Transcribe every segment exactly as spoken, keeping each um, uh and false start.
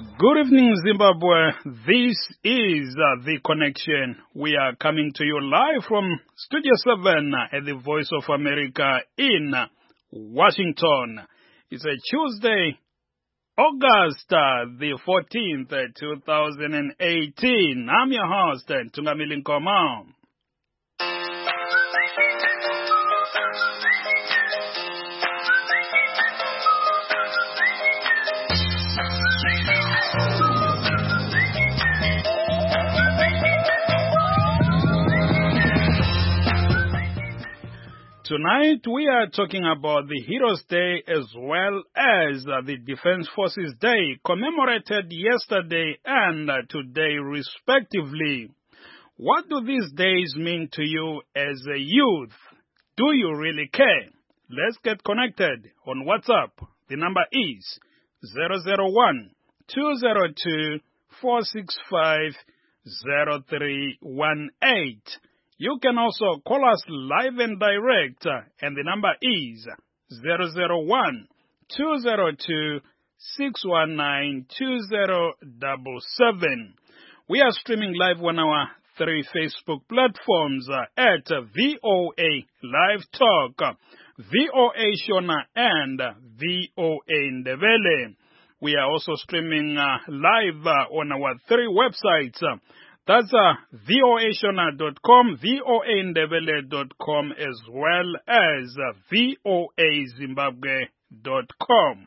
Good evening, Zimbabwe. This is uh, The Connection. We are coming to you live from Studio seven at the Voice of America in Washington. It's a Tuesday, August uh, the fourteenth, two thousand eighteen. I'm your host, Tungamili Nkoma. Tonight, we are talking about the Heroes Day as well as uh, the Defense Forces Day, commemorated yesterday and uh, today, respectively. What do these days mean to you as a youth? Do you really care? Let's get connected on WhatsApp. The number is zero zero one, two zero two, four six five, zero three one eight. You can also call us live and direct, and the number is zero zero one, two zero two, six one nine, two zero seven seven. We are streaming live on our three Facebook platforms uh, at V O A Live Talk, V O A Shona, and V O A Ndebele. We are also streaming uh, live uh, on our three websites. Uh, That's uh, V O A Shona dot com, V O A Ndebele dot com, as well as uh, V O A Zimbabwe dot com.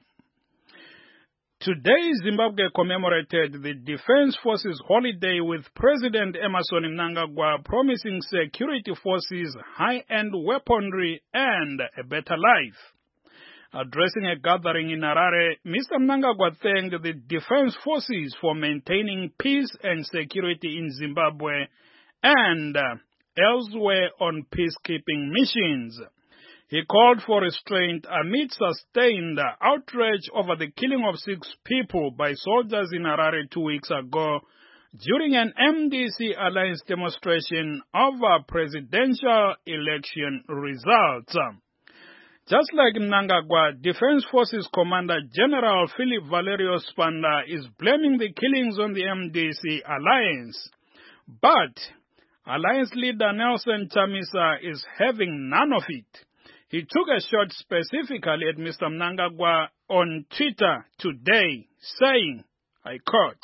Today, Zimbabwe commemorated the Defense Forces holiday with President Emmerson Mnangagwa promising security forces high-end weaponry and a better life. Addressing a gathering in Harare, Mister Mnangagwa thanked the Defense Forces for maintaining peace and security in Zimbabwe and uh, elsewhere on peacekeeping missions. He called for restraint amid sustained outrage over the killing of six people by soldiers in Harare two weeks ago during an M D C Alliance demonstration over presidential election results. Just like Mnangagwa, Defense Forces Commander General Philip Valerio Spanda is blaming the killings on the M D C Alliance. But Alliance leader Nelson Chamisa is having none of it. He took a shot specifically at Mister Mnangagwa on Twitter today, saying, I quote,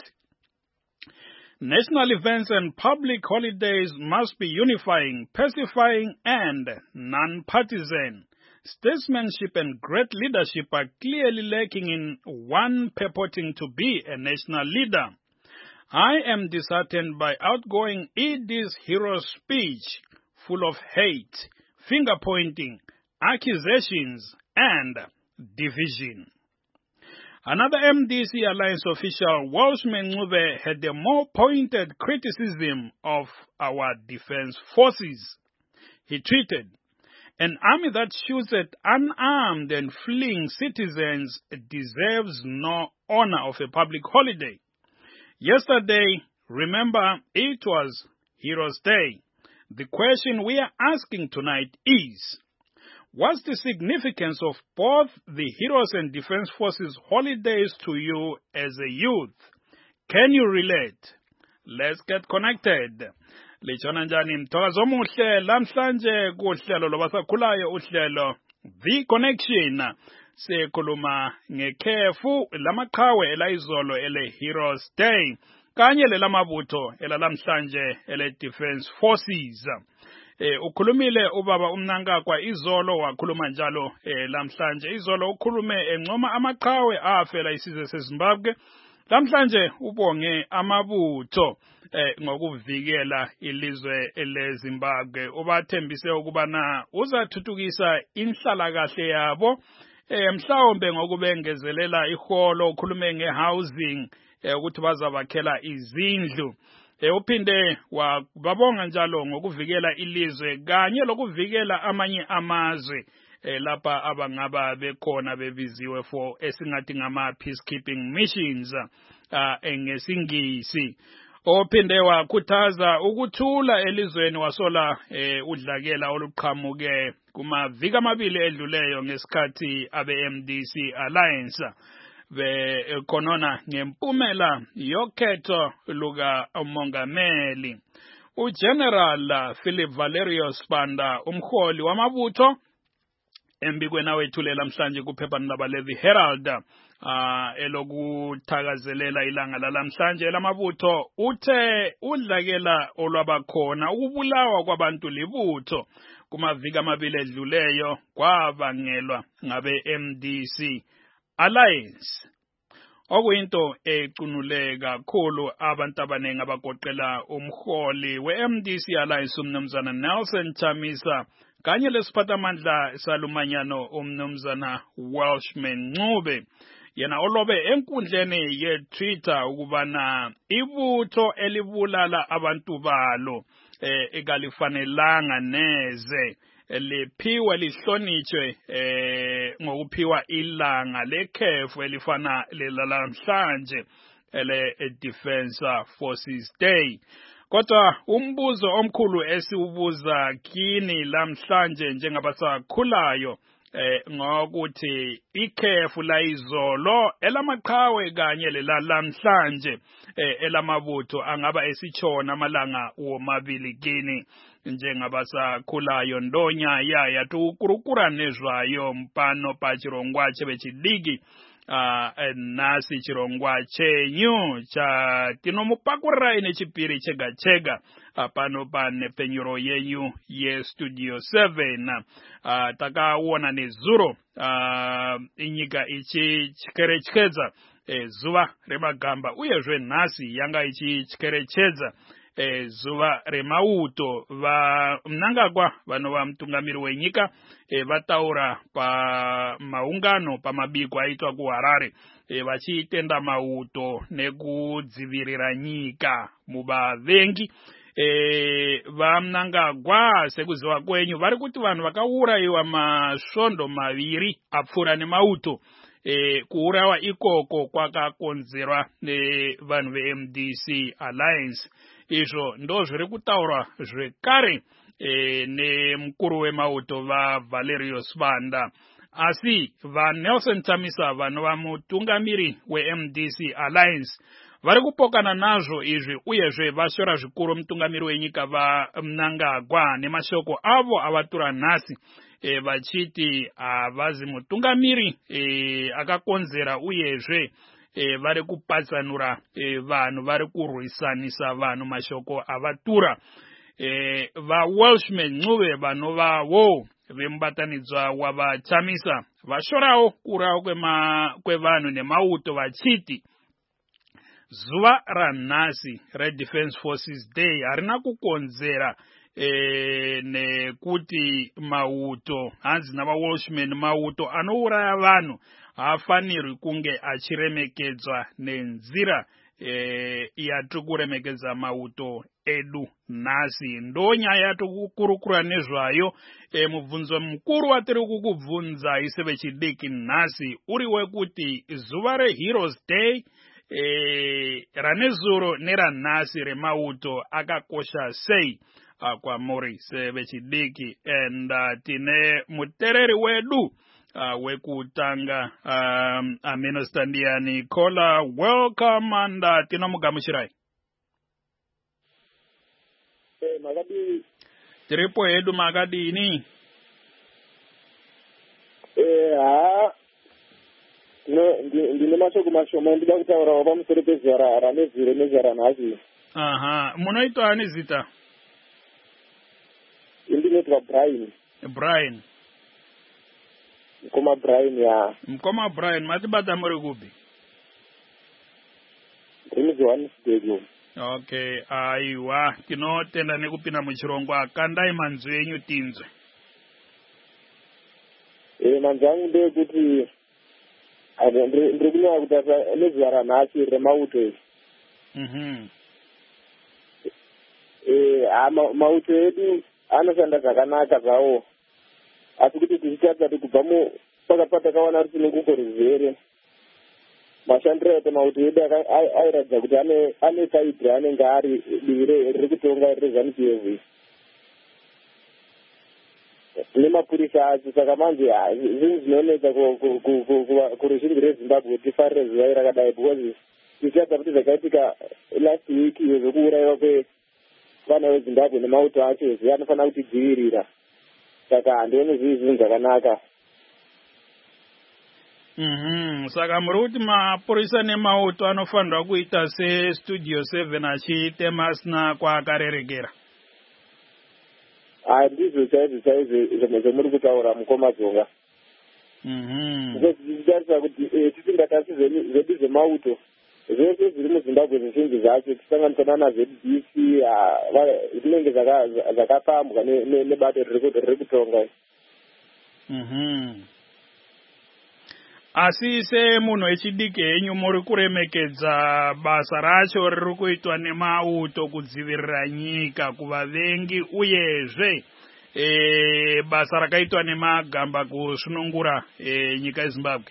"National events and public holidays must be unifying, pacifying, and non-partisan. Statesmanship and great leadership are clearly lacking in one purporting to be a national leader. I am disheartened by outgoing E D's hero speech, full of hate, finger-pointing, accusations, and division." Another M D C Alliance official, Walsh Mengube, had a more pointed criticism of our defense forces. He tweeted, "An army that shoots at unarmed and fleeing citizens deserves no honor of a public holiday. Yesterday, remember, it was Heroes Day. The question we are asking tonight is, what's the significance of both the Heroes and Defense Forces holidays to you as a youth? Can you relate? Let's get connected." Lichona njani mthokozo omuhle lamhlanje kuhlelo lobasakhulayo uhlelo The Connection. Sikhuluma ngekhefu lamaqhawe elayizolo ele Heroes Day kanye lelamabutho elalamhlanje ele Defense Forces. Eh ukhulumile ubaba uMnangagwa izolo wakhuluma njalo eh lamhlanje izolo ukhulume encoma amaqhawe afela isizwe seZimbabwe. Lamhlanje ubonge amabutho eh ngokuvikela ilizwe leZimbabwe, ubathembise ukubana uzathuthukisa inhlalakahle yabo eh mhlawumbe ngokubengezelela iholo, ukhulume ngehousing eh ukuthi bazabakhela izindlu. Eh uphinde wababonga njalo ngokuvikela ilizwe kanye lokuvikela amanye amazwe eh lapha abangaba bekhona bebiziwe for esingathi ngama peacekeeping missions uh, ngesingisi. Ophinde wakhuthaza ukuthula elizweni wasola eh, udlakela oluqhamuke kumaviki amabili edluleyo ngesikhathi abe M D C Alliance. bekhonona ngempumela yokhetho luka umongameli. uGeneral Philip Valerio Sibanda, umholi wamabutho, embikweni awethulela namhlanje kuphephandaba leThe Herald, uh, elokuthakazelela ilanga lalamhlanje lamabutho, uthe udlakela olwabakhona ukubulawa kwabantu libutho kumaviki amabili edluleyo kwabangelwa ngabe M D C Alliance. Okuyinto ecunule kakhulu abantu abanengi abagoqela umholi we-M D C Alliance umnumzana Nelson Chamisa kanye lesiphathamandla salumanyano umnumzana Welshman Ncube, yena olobe enkundleni ye-Twitter ukubana ibutho elibulala abantu balo eh ekalifanelanga neze liphiwe lihlonitshwe eh ngokuphiwa ilanga lekhefu elifana lelamhlanje ele Defence Forces Day. Kodwa umbuzo omkhulu esiubuza kini lamhlanje njengabasakhulayo eh ngokuthi ikhefu la izolo elamaqhawe kanye lelalamhlanje eh elamabutho angaba esichona amalanga womabili kini njengabasakhulayo ndonya yaya tukurukura nezwayo mpano pa chirongwa chebechidigi uh, nasi chirongwa chenyu cha tinomupakurira ine chipiri chega chega uh, pano pane penyuro yenyu ye Studio seven uh, takaona nezuro uh, inyika ichi chikerechedza e, zuva remagamba uyezve nhasi yanga ichi chikerechedza e, zuva remauto. Va mnangagwa vanova mutungamiri wenyika e, vataura pa maungano pamabiko aitwa kuHarare e, vachitenda mauto nekudzivirira nyika muvavengi. E, vamnangagwa sekuziva kwenyu vari kuti vanhu vakaurayiwa masvondo maviri apfuura nemauto. E, kuurawa ikoko kwakakonzerwa nevanhu ve-M D C Alliance. Izvo ndo zviri kutaurwa zvekare e, nemukuru wemauto vaValerio Sibanda. Asi vaNelson Chamisa vanova mutungamiri we-M D C Alliance vari kupokana nazvo izvi uyezve vashora zvikuru mutungamiri wenyika vaMnangagwa nemashoko avo avatura nhasi e, vachiti havazi mutungamiri e, akakonzera uyezve e, vari kupatsanura e, vanhu vari kurwisanisa vanhu mashoko avatura. E, vaWelshman Ncube vanovavo vemubatanidzwa wavaChamisa vashorawo kurawo kwevanhu nemauto vachiti zuva ranhasi reDefence Forces Day harina kukonzera e, nekuti mauto hanzi navaWelshman mauto anouraya vanhu haafanirwi kunge achiremekedzwa nenzira e, yatiri kuremekedza mauto edu nhasi. Ndo nyaya yatokukurukura nezvayo e, mubvunzo mukuru watiri kukubvunza ise vechidiki nhasi uri wekuti zuva reHeroes Day e, ranezuro neranhasi remauto akakosha sei uh, kwamuri sevechidiki. And uh, tine mutereri wedu Uh, wekutanga um, Minister Ndiani Kola, welcome and uh, tinomugamuchirai. Eh, magadi. Tiripo edu magadi ni. Eh, ah. No, ndine mashoko mashoma ndida kutaura waba musoro pezara ranezuro nezara nhasi. Aha, munoitwa ani zita? Ndinoitwa Brian. Brian. Mkoma Brian ya. Mkoma Brian, matibata muri kupi? Ndini Johannesburg. Okay, aiwa, tinotenda nekupinda muchirongwa kandai manzwi enyu tinzwe. Eh, manzwi angu ndekuti ndiri kunyanya kuti nezuva ranhasi remauto. Mhm. Eh, mauto edu anoshanda zvakanaka zvawo. Asi kuti tichitadza kubva mu pakapata kawana kuti tinonguko rizere mashandiro edu mauto edu airatidza kuti ane ane saidhi anenge ari divi riri kutonga reZANU-P F. nemapurisa acho. Saka manje zvinhu zvinonetsa kuruzhinji rwezimbabwe kuti tifarire zuva rakadai, because tichiadza kuti zvakaitika last week iyo zvokuurayiwa kwevana vezimbabwe nemauto acho zvi anofanira kutidzivirira. Saka handioni zviri zvinhu zvakanaka. Mhm, saka muri kuti mapurisa nemauto anofanirwa kuita sestudio seven achitema asina kwaakarerekera. Handizvo chaizvo chaizvo zvomuri kutaura mukoma dzonga. Tichitarisa kuti tisingatasi zvedu zvemauto zvese zviri muzimbabwe zvizhinji zvacho tisanganisana nazvo D C zvinenge zvakapambwa nebato riri kutonga. Asi semunhu wechidiki henyu muri kuremekedza basa racho riri kuitwa nemauto kudzivirira nyika kuvavengi, uyezve e, basa rakaitwa nemagamba kusunungura e, nyika yeZimbabwe.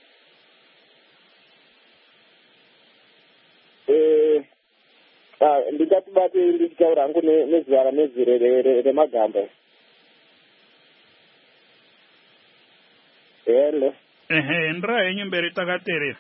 Eh, ah, ndingatibate ndichitaura hangu nezuva ramezire remagamba. Hello. Ehe, ndira henyu mberi takateerera.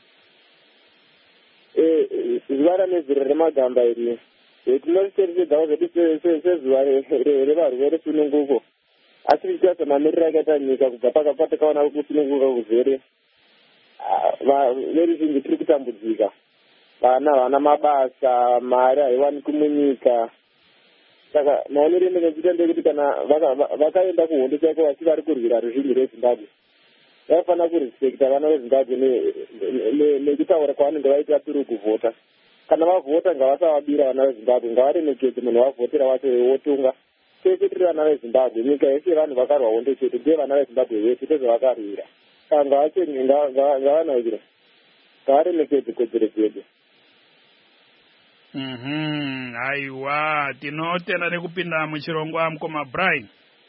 Eh, zuva ramezire remagamba iri tinocherechedzawo zvedu sezuva revarwere sununguko, asi tichitarisa mamiriro akaita nyika kubva pakapa takaona kusununguka kuzere veruzhinji tiri kutambudzika. Vana havana mabasa, mari haiwani kumunyika. Saka maonero emene nechita ndekuti kana vakaenda kuhondo chaiko vachi vari kurwira ruzhinji rweZimbabwe, vaifanira kurispekta vana veZimbabwe nekutaura kwavanenge vaita turi kuvhota. Kana vavhota ngavasavabira vana veZimbabwe, ngavaremekedze munhu wavhotera wacho wotunga. Tese tiri vana veZimbabwe, nyika yese vanhu vakarwa hondo chete, ndiye vana veZimbabwe vese tezvavakarwira. Saka ngavachenye, ngavanakira, ngavaremekedze kodzero dzedu. Mhm, aiwa, tinotenda nekupinda muchirongwa mukoma Brian.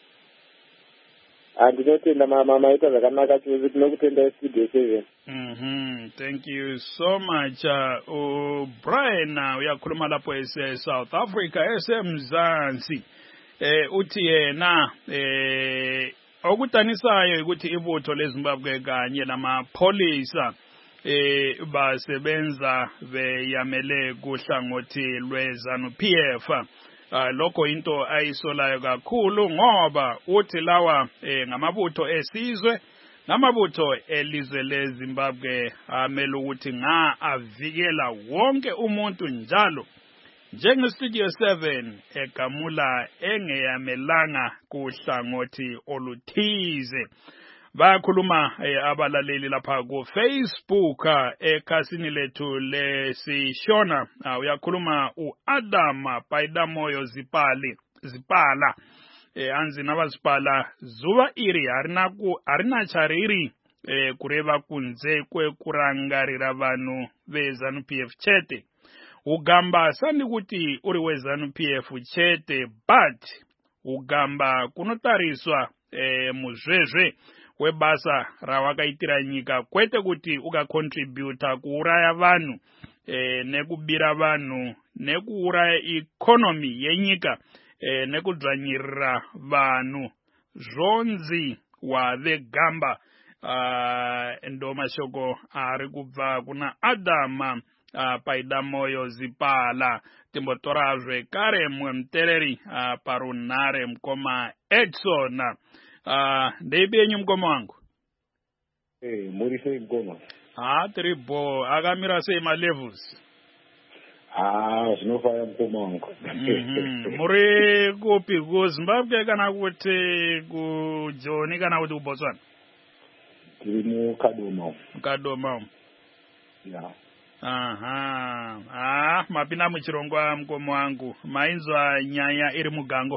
Ndinotenda maita zvakanaka chose, tinokutenda Studio seven. Mhm, thank you so much. Uh, uh, Brian uh, uyakhuluma lapho ese South Africa eseMzansi. Eh uthi yena eh okutanisayo ukuthi ibutho leZimbabwe kanye namapholisa eh basebenza beyamele kuhlangothi lweZanu-P F. Uh, lokho into ayisolayo kakhulu ngoba uthi lawa eh, ngamabutho esizwe namabutho elizwe leZimbabwe amele ukuthi nga avikela wonke umuntu njalo njengeStudio seven egamula engeyamelanga kuhlangothi oluthize. Bakhuluma eh, abalaleli lapha ku Facebook ekhasini lethu lesishona. Uh, uyakhuluma uAdam Paidamoyo Zipali Zipala eh, anzi navazipala zuva iri harina ku harina chariri eh, kureva kunze kwekurangarira vanhu veZanu-P F chete. Ugamba sandi kuti uri weZanu-P F chete, but ugamba kunotariswa eh, muzvezve webasa rawakaitira nyika, kwete kuti ukacontributa kuuraya vanhu eh, nekubira vanhu nekuuraya economy yenyika eh, nekudzvanyirira vanhu zvonzi wavegamba. Uh, ndo mashoko ari kubva kuna Adam uh, Paidamoyo Zipala. Timbotorazve kare mwemutereri uh, parunhare mukoma Edson. Uh, ndeibenyu mukoma wangu? Eh, muri sei mukoma? Ah, tiri bo. Akamira sei malevels? Ah, zvinofaya mukoma wangu. Mhm. Muri kupi, kuZimbabwe kana kuti kuJoni kana kuti kuBotswana? Tiri muKadoma. Kadoma. Ya. Aha. Ah, mapinda muchirongwa mukoma wangu. Mainzwa nyaya iri mugango.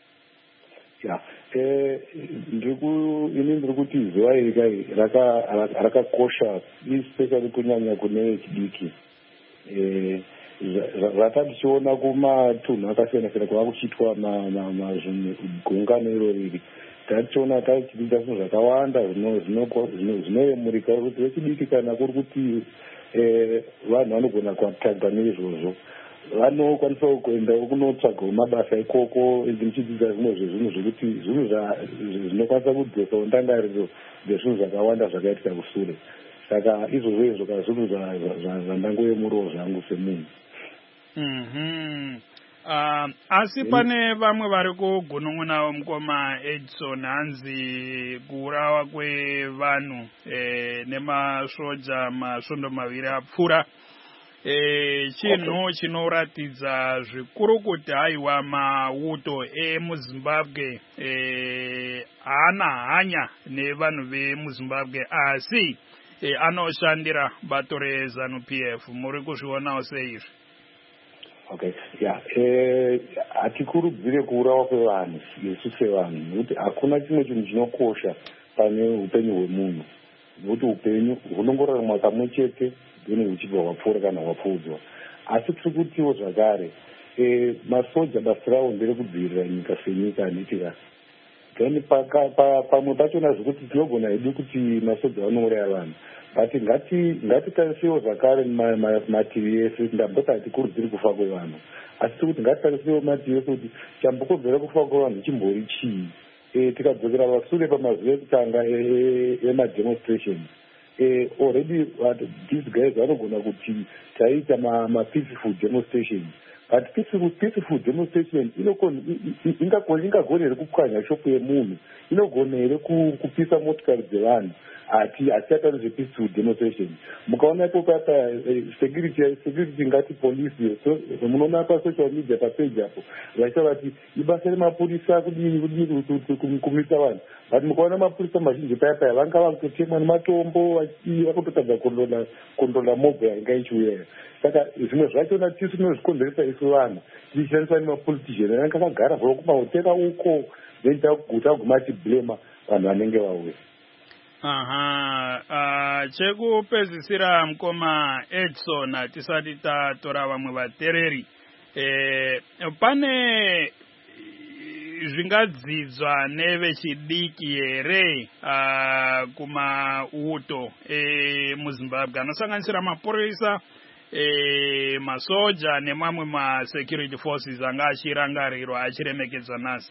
Ya. Eh, ndiriku ini ndiri kuti zuva iri kai raka rakakosha, especially kunyanya kune chidiki. Eh, ratatichiona kumatunhu akasiyana siyana kwava kuchiitwa magungano iro riri, tatichiona tachiita zvinhu zvakawanda zvinoyemurika kuti vechidiki kana kuri kuti vanhu vanogona kuatagwa neizvozvo. vanokwanisa kuendawo kunotsvagawo mabasa ikoko ndichidzidza zvimwe zvezvinhu zvekuti zvinhu zvinokwanisa kudzosawo ndangariro dzezvinhu zvakawanda zvakaitika kusure. Saka izvozvo izvo ka zvinhu zvandangoyemurawo zvangu semunhu. Mhm. Uh, asi pane vamwe vari kugunun'unawo mukoma Edson hanzi kuurawa kwevanhu eh, nemasvoja masvondo maviri apfuura eh, chinhu chinoratidza zvikuru kuti haiwa mauto emuZimbabwe eh, haana hanya nevanhu vemuZimbabwe asi eh, anoshandira bato reZANU P F. Muri kuzvionawo seizvi? Okay, yeah. Eh, hatikurudzire kuurawa kwevanhu isu sevanhu nekuti hakuna chimwe chinhu chinokosha pane upenyu hwemunhu, nekuti upenyu hunongorarama kamwe chete then huchibva hwapfuura kana hwapfuudzwa. Asi tiri kutiwo zvakare eh, masoja basa ravo nderekudzivirira nyika senyika netika then pamwe pachona zvekuti tinogona hedu kuti masoja vanouraya vanhu, but ngatitarisewo zvakare mativi ese kuti ndamboti hatikurudziri kufa kwevanhu, asi tiri kuti ngatitarisewo mativi ese kuti chambokodzera kufa kwevanhu chimbori chii. Tikadzokera pashure pamazuva ekutanga emademonstration already these guys vanogona kuti taita mapeaceful demonstration, but peaceful demonstration ingagone here kupwanya shoko yemunhu, inogone here kupisa motikari dzevanhu, ati hatiata nezvepeaceful demonstration. Mukaona ipo papa security security ngati polisi munoona pasocial media papeji apo vaita vati ibasa remapurisa kudini kumisa vanhu, but mukaona mapurisa mazhinji paya paya vanga vakutotemwa nematombo vakutotadza kondola mobha yanga ichiuya. Saka zvimwe zvachona tisu tinozvikonzeresa isu vanhu tichishandisa nemapolitician anenge akagara zvawo kumahotera uko then taguma tiblema vanhu vanenge vauya. Aha, uh, chekupedzisira mukoma Edson tisati tatora vamwe vatereri eh, pane zvingadzidzwa nevechidiki here uh, kumauto eh, muZimbabwe anosanganisira mapurisa eh, masoja nemamwe masecurity forces anga achirangarirwa achiremekedzwa nhasi?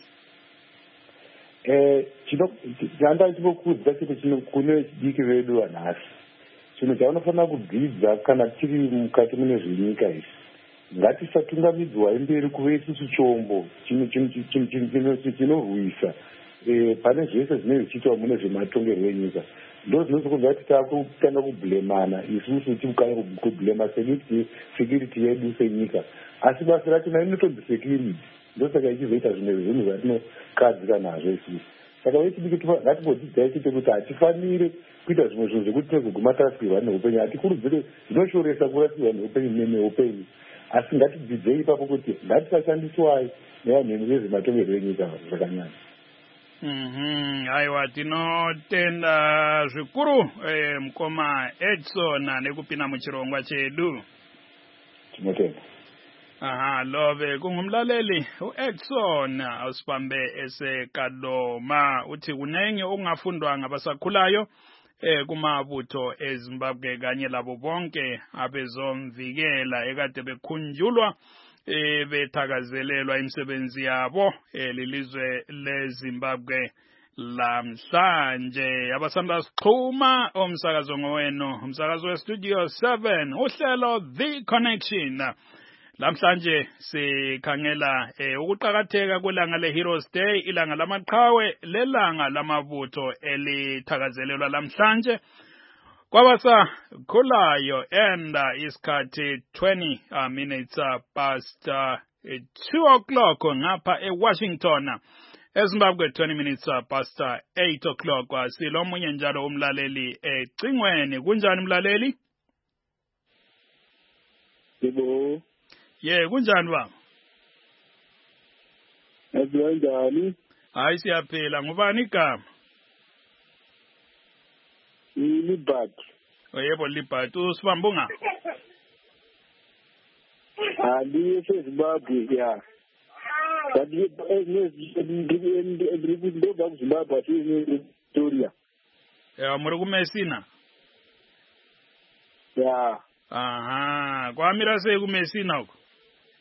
Eh, chanda chinokudzwa chete kune vechidiki vedu vanhasi, chinhu chavanofanira kudzidza kana tiri mukati mune zvenyika izvi, ngatisatungamidzwa imberi kuve isusu chombo chinorwisa pane zvese zvinenge zvichiitwa mune zvematongerwo enyika. Ndo zvinozokonzera kuti taakutanga kubhlemana isusu tikukana kubhlema security yedu senyika, asi basa rachona rinotonzi security, ndosaka ichizoita zvimwe zvinhu zvatinokadzika nazvo isusu. Saka vechidiki ngatimbodzidzai chete kuti hatifanire kuita zvimwe zvinhu zvekuti tinozoguma tarasikirwa neupenyu, hatikurudzire, zvinoshoresa kurasikirwa neupenyu neupenyu, asi ngatidzidzei ipapo kuti ngatisashandiswai nevanhu vezvematongerwo enyika zvakanyanya. Mhm, aiwa tinotenda zvikuru eh, mukoma Edson nekupinda muchirongwa chedu. Tinotenda. Aha, love kungumlaleli uEdson usipambe eseKadoma uthi kunenge okungafundwa ngabasakhulayo eh kumabutho eZimbabwe kanye labo bonke abezomvikela ekade bekhunjulwa eh bethakazelelwa imisebenzi yabo elilizwe leZimbabwe lamhlanje. Abasanda siqhuma umsakazo ngowenu, umsakazo weStudio seven, uhlelo The Connection. Lamhlanje sikhangela eh, ukuqhakatheka kwelanga leHeroes Day, ilanga lamaqhawe, lelanga lamabutho elithakazelelwa lamhlanje kwabasa khulayo, and uh, isikhathi twenty uh, minutes uh, past uh, two o'clock ngapha eWashington, eZimbabwe twenty minutes uh, past uh, eight o'clock. Uh, silomunye njalo umlaleli ecingweni. Kunjani mlaleli? Yebo. Ye, kunjani baba? Kanjani? Hayi siyaphila. Ngubani igama? Libat. Yebo Libat. Usibambunga? Ali eZimbabwe ya. Kanti ndo ba Zimbabwe ati Victoria. Ya muri kumesina? Ya. Aha, kwamira sei kumesina uko?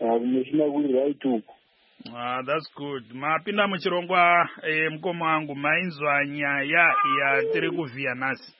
kumishina kuri right uko. Ah, that's good. Mapinda muchirongwa eh, mkomo wangu mainzwa nyaya ya tiri kuvhiya nasi.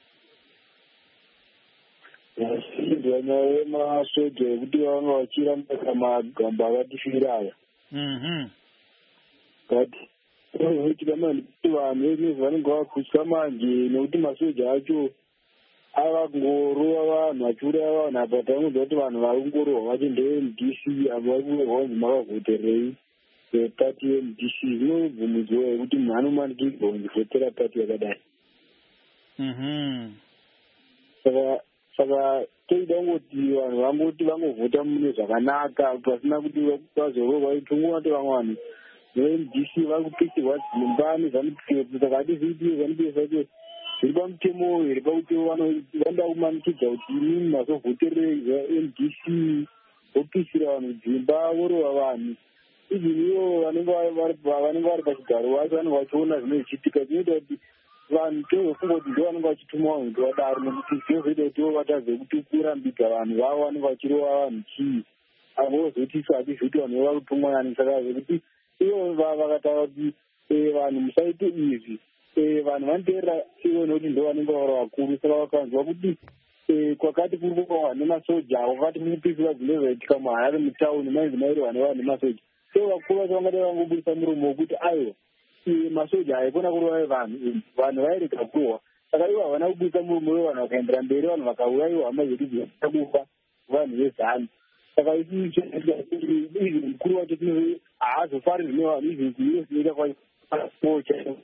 Ndio nyaya masoja ekuti vanga vachiramba kamagamba akatifira aya. Mhm. Kati oitika mani kuti vanhu venezi vanenge vakuswa manje nekuti masoja acho ava kungorova vanhu achiuraya vanhu apa tamuudza kuti vanhu vari kungorohwa vacho ndeM D C avo vari kunzi makavhoterei pati yeM D C zvinobvumidzwa yekuti munhu anomanikirwa kunzivhotera pati yakadai. Mhm. Saka saka toida kungoti vanhu vangoti vangovhota mune zvakanaka pasina kuti vazororwa itungu vati vamwe vanhu neM D C vari kupisirwa dzimba nezvanopfepo. Saka hatizivi kuti zvanopesa kuti zviri pamutemo here pakuti vanoda kumanikidza kuti inini mazovhoterei M D C vopisira vanhu dzimba vorova vanhu. Izvi ivo vanenge vari pachigaro vacho vanenge vachiona zvino zvichiitika zvinoita kuti vanhu tozofunga kuti ndo vanenge vachituma vanhu kuti vadaro nekuti zvinozoita kuti ivo vatadze kuti kurambidza vanhu vavo vanenge vachirova vanhu chii avo vozotisa hatizivi kuti vanhu vari kutumwa nani. Saka zvekuti ivo vakataura kuti vanhu musaite izvi vanhu vanoteerera ivo nekuti ndo vanenge vari vakuru. Saka vakanzwa kuti kwakati kuri kurohwa nemasoja avo vakati kupisira dzine zvaitika muharare mutauni mainzi mairohwa nevanhu nemasoja. So vakuru vacho vangada vangobudisa muromo wekuti aiwa masoja haikona kurova vanhu vanhu vairega kurohwa. Saka ivo havana kubudisa muromo wevanhu vakaendera mberi vanhu vakaurayiwa hama zvedu dzaakufa vanhu vezanu. Saka izvi mukuru wacho tino haazofariri nevanhu izvi izvi zvinoita kwaocha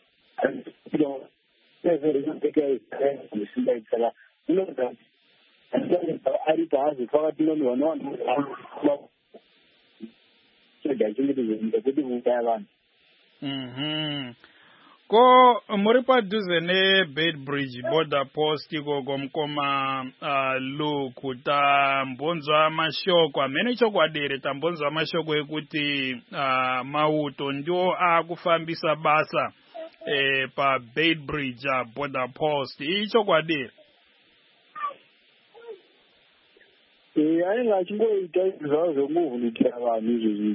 saka unoda ari paazofa vatinoni vanowana soja kuti kuuraya vanhu. Mhm. Ko muri padhuze neBeitbridge border post ikoko mukoma uh, Luke tambonzwa mashoko amene chokwadi tambonzwa mashoko ekuti uh, mauto ndio akufambisa basa eh, pa Beitbridge uh, border post ichokwadi. Eh ainga achingoita izvo zvomovhundikira vanhu izvozvi.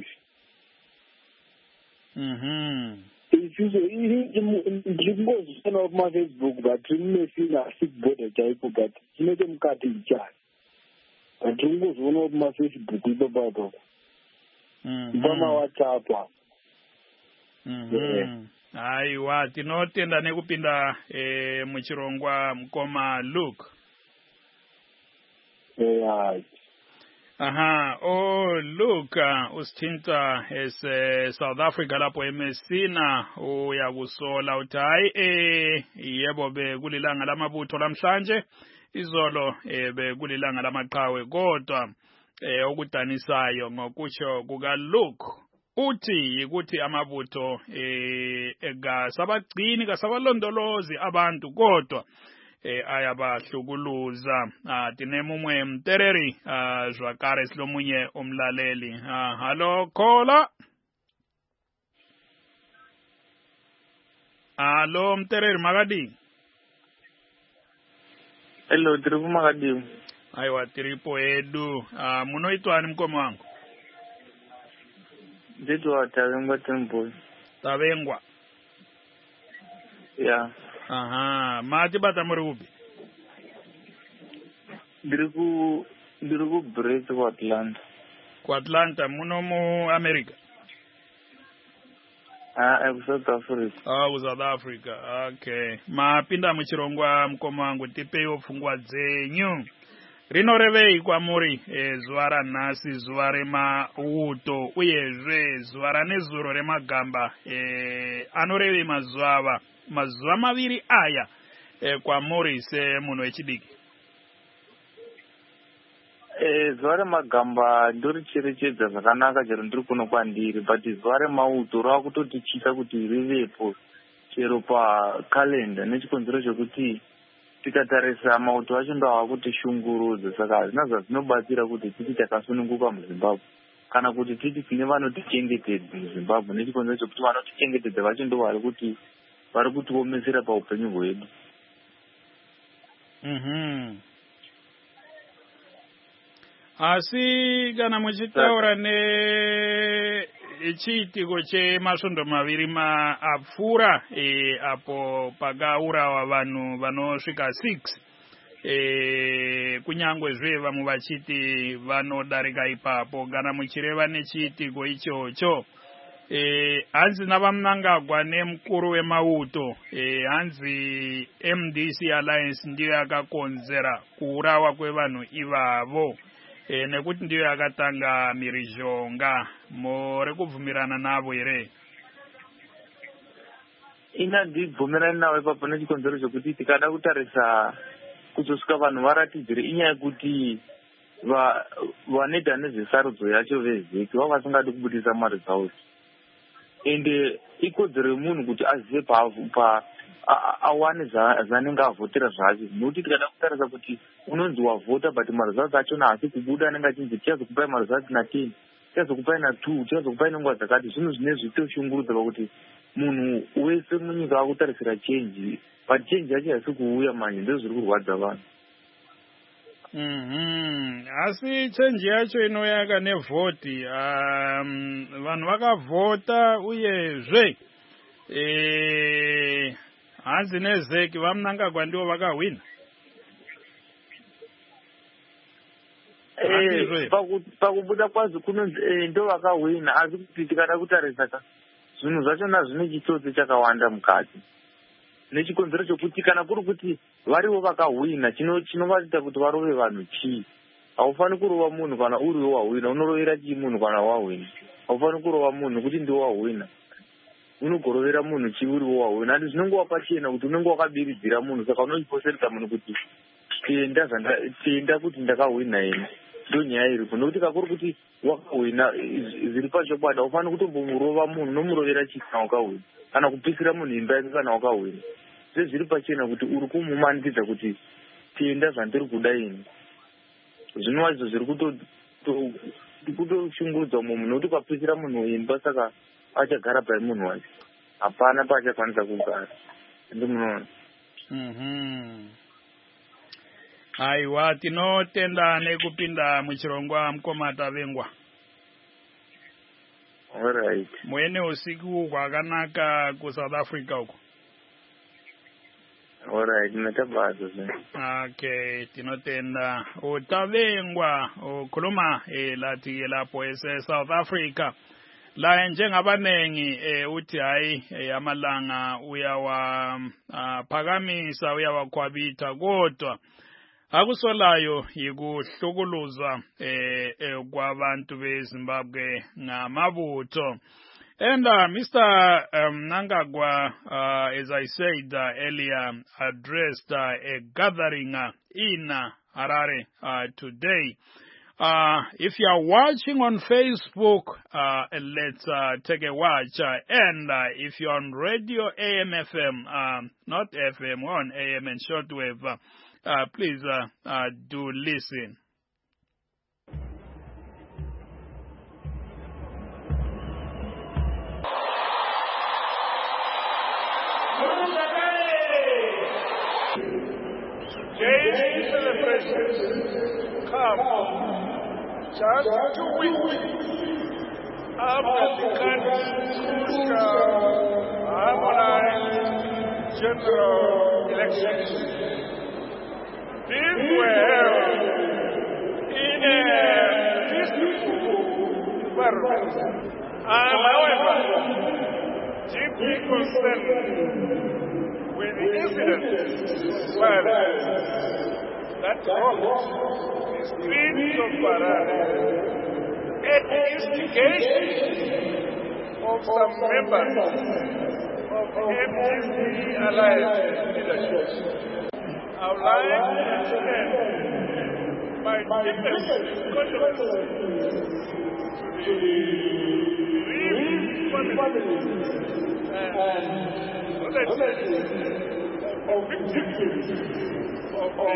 Mhm. Isusu ndingozvisanawo kumafacebook but rimunesina sick border chaipo but chinoite mukati ichai but ringozvionawo kumafacebook ipapo apapo pamawhatsapp. Aiwa tinotenda nekupinda eh, muchirongwa mukoma Luke. Yeah. Aha, oh Luke uh, usithinta ese South Africa lapho eMessina uyakusola uthi hayi eh yebo bekulilanga lamabutho lamhlanje izolo eh bekulilanga lamaqhawe kodwa eh okudanisayo ngokutsho kuka Luke uthi ukuthi amabutho eh ekasabagcini kasabalondolozi abantu kodwa eh ayabahlukuluza. Ah tinemumwe mtereri ah zwakare silomunye umlaleli. Ah hallo Khola. Hallo mtereri Makadi. Hello tiripo Makadi. Aiwa tiripo edu. Ah munoitwani mkomo wangu? Nditwa Tavengwa Temple. Tavengwa. Yeah. Aha, mati bata muri upi? Ndiriku ndiriku break kwa Atlanta. Kwa Atlanta muno mu America. Ah, uh, South Africa. Ah, uh, South Africa. Okay. Mapinda muchirongwa mkomo wangu tipe yofungwa dzenyu. Rino revei kwa muri e, zuwa ra nhasi zuwa remauto uyezve zuwa ranezuro remagamba e, anorevei mazuva ava mazuva maviri aya e, kwa muri semunhu wechidiki. Eh zuva remagamba ndoricherechedza zvakanaka chero ndiri kuno kwandiri but zuva remauto rakutotichisa kuti rivepo chero pakalenda nechikonzero chekuti tikatarisa mauto acho ndo akutishungurudza. Saka hazvina zvazvinobatsira kuti titi takasununguka muZimbabwe kana kuti titi tine vanotichengetedza muZimbabwe nechikonzero chekuti vanotichengetedza vacho ndo vari kuti vari kutiomesera paupenyu hwedu. Mhm. asi kana muchitaura ne chiitiko chemasvondo maviri apfuura e, apo pakaurawa vanhu vanosvika six e, kunyangwezve vamwe vachiti vanodarika ipapo, kana muchireva nechiitiko ichocho e, hanzi navamunangagwa nemukuru wemauto e, hanzi M D C Alliance ndiyo yakakonzera kuurawa kwevanhu ivavo e, nekuti ndiyo yakatanga mhirizhonga. Muri kubvumirana navo here? Ina ndibvumirani navo ipapo nechikonzero chokuti tikada kutarisa kuzosvika vanhu varatidzire inyaya yekuti vanoita nezvesarudzo yacho vezeki vava vasingadi kubudisa mari dzavo, ende ikodzero yemunhu kuti azive pa awane zvanenge avhotera zvacho. Nokuti tikada kutarisa kuti unonzi wavhota but marizalts achona haasi kubuda, anenge achinzi tichazokupai marizalts nateni, tichazokupai natwo, tichazokupai nenguva dzakati. Zvinhu zvine zvitoshungurudza pakuti munhu wese munyika akutarisira chenji, but chenji yacho haisi kuuya manje, ndizvo zviri kurwadza vanhu. Mhm. Asi chenji yacho inouya nevhoti. Um, vanhu vakavhota uyezve eh hanzi nezeki vamunangagwa ndivo vakahwina. Eh, pakubuda kwazo kunonzi ndo vakahwina, asi kuti tikada kutarisa ka zvinhu zvachona zvine chitsotsi chakawanda mukati. Nechikonzero chokuti kana kuri kuti variwo vakahwina, chinovaita kuti varove vanhu chii? Haufani kurova munhu kana uriwo wahwina, unorovera chii munhu kana wahwina? Haufani kurova munhu kuti ndiwo wahwina, unogorovera munhu chii uriwo wahwina? Andi zvinongova pachena kuti unenge wakabiridzira munhu, saka unochiposereka munhu kuti tienda tienda kuti ndakahwina ine. Ndo nyaya iripo, nokuti kakuri kuti wakahwina zviri pachokwadi, haufani kutombomurova munhu, unomurovera chii kana wakahwina, kana kupisira munhu imba yake kana wakahwina. Zviri pachena kuti uri kumumanikidza kuti tienda zvandiri kuda ini. Zvinova izvo zviri kutoshungurudza mumwe munhu, nokuti ukapisira munhu imba saka achagara pai munhu wacho, hapana paachakwanisa kugara. Ndimunoona. Mhm. Aiwa, tinotenda nekupinda muchirongwa mukoma Tavengwa. Alright. Muene usiku hwakanaka kuSouth Africa uko. Alright, netabazo. Okay, tinotenda. Utavengwa ukhuluma eh lati lapho ese South Africa. La njengabanengi eh uthi hayi amalanga uyawa phakamisa uyawakhwabitha, kodwa akusolayo yikuhlukuluzwa eh kwabantu beZimbabwe ngamabutho. And uh, Mister Um, Nangagwa, uh, as I said uh, earlier, addressed uh, a gathering uh, in uh, Harare uh, today. Uh, if you are watching on Facebook, uh, let's uh, take a watch. Uh, and uh, if you're on radio A M F M, uh, not F M, we're on A M and shortwave, uh, uh, please uh, uh, do listen. Today's celebrations come just two weeks after the country's harmonized general elections. These were held in a peaceful environment. I am, however, deeply concerned with the incidents of violence that rocked the streets of Harare at the instigation of some members of the M D C Alliance leadership. I would like to extend my deepest condolences to the bereaved families and relatives of victims of the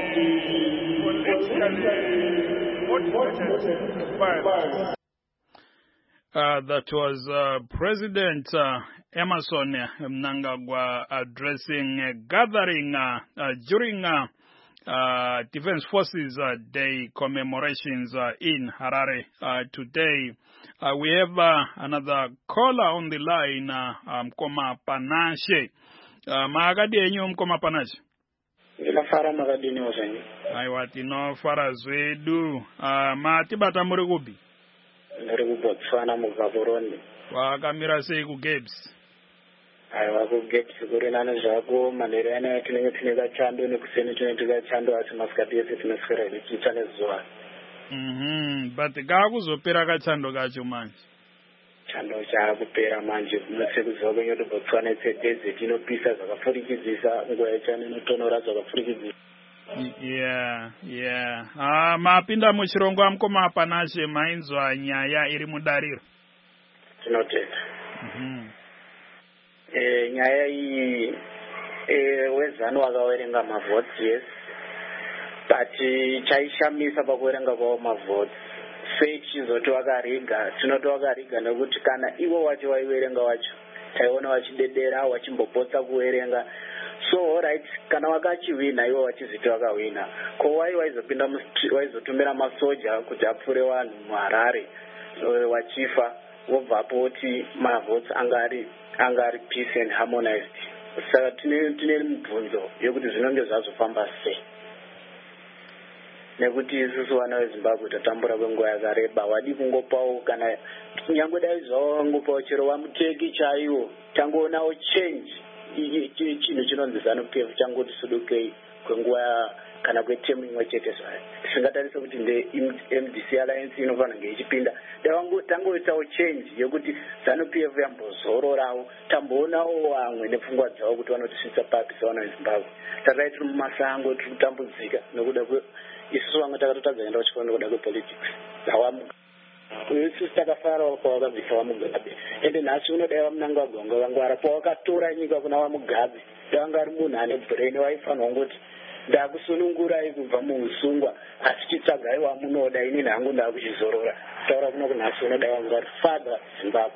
politically motivated violence. Uh, that was uh, President uh, Emmerson Mnangagwa addressing a gathering uh, uh, during uh, uh, Defense Forces uh, Day commemorations uh, in Harare uh, today. Uh, we have uh, another caller on the line, uh, um, Mkoma Panashe. Uh, Maagadi enyu Mkoma Panashe? Inafara magadini wazanyi. Aiwa tino fara zwedu. Uh, Matibata Murigubi? Murigubi Botswana Mugaburundi. Wakamira sei ku Gabes? Aiwa ku Gabes kuri nane zvago manere ane tinenge tinega chando nekuseni tinega chando ati masikati yese tinoswera ichichane zuwa. Mhm, but kakuzopera kachando kacho manje. Chando chakupera manje kunose kuziva kwenyoto Botswana itsedeze inopisa zvakafurikidzisa nguva yachano inotonora zvakafurikidzisa. Yeah, yeah. Ah, mapinda muchirongo Mkoma Panashe mainzwa nyaya iri mudariro. Tinotenda. Mhm. Eh nyaya iyi eh wezano wakawerenga mavotes yes. But chaishamisa pakuwerenga kwawo mavotes sechizoto wakariga tinoto wakariga nekuti kana iwo wacho waiwerenga wacho taiona wachidedera wachimbopotsa kuwerenga. So alright, kana wakachiwina iwo wachizito wakawina ko wai waizopinda waizotumira masoja kuti apfure vanhu muHarare wachifa wobvapo kuti mavotes angari angari peace and harmonized. Saka tine tine mibvunzo yekuti zvinonge zvazofamba sei nekuti isusu vana veZimbabwe tatambura kwenguva yakareba wadi kungopawo kana nyangwe dai zvavo vangopawo chero vamuteki chaiwo tangoonawo change chinhu chinonzi ZANU-P F changoti sudukei kwenguva kana kwetemu imwe chete zvayo tisingatarisa kuti nde-M D C Alliance inofanira kunge ichipinda tangoitawo change yekuti ZANU-P F yambozororawo tamboonawo vamwe nepfungwa dzavo kuti vanotisvitsa papi savana veZimbabwe tatai tiri mumasango tiri kutambudzika nekuda isusu vamwe takatotadza kuenda kuchikoro nekuda kwepolitics dzawamuga isusu takafarawo pawakabvisa Wamugabe ende nhasi unodai vamunanga gonga vangwara pawakatora nyika kuna Wamugabe danga ari munhu ane brain waifanira kungoti ndakusunungurai kubva muusungwa asi chitsagai wamunoda ini nhangu ndakuchizorora taura kuno kunhasi unodai vangwari father Zimbabwe.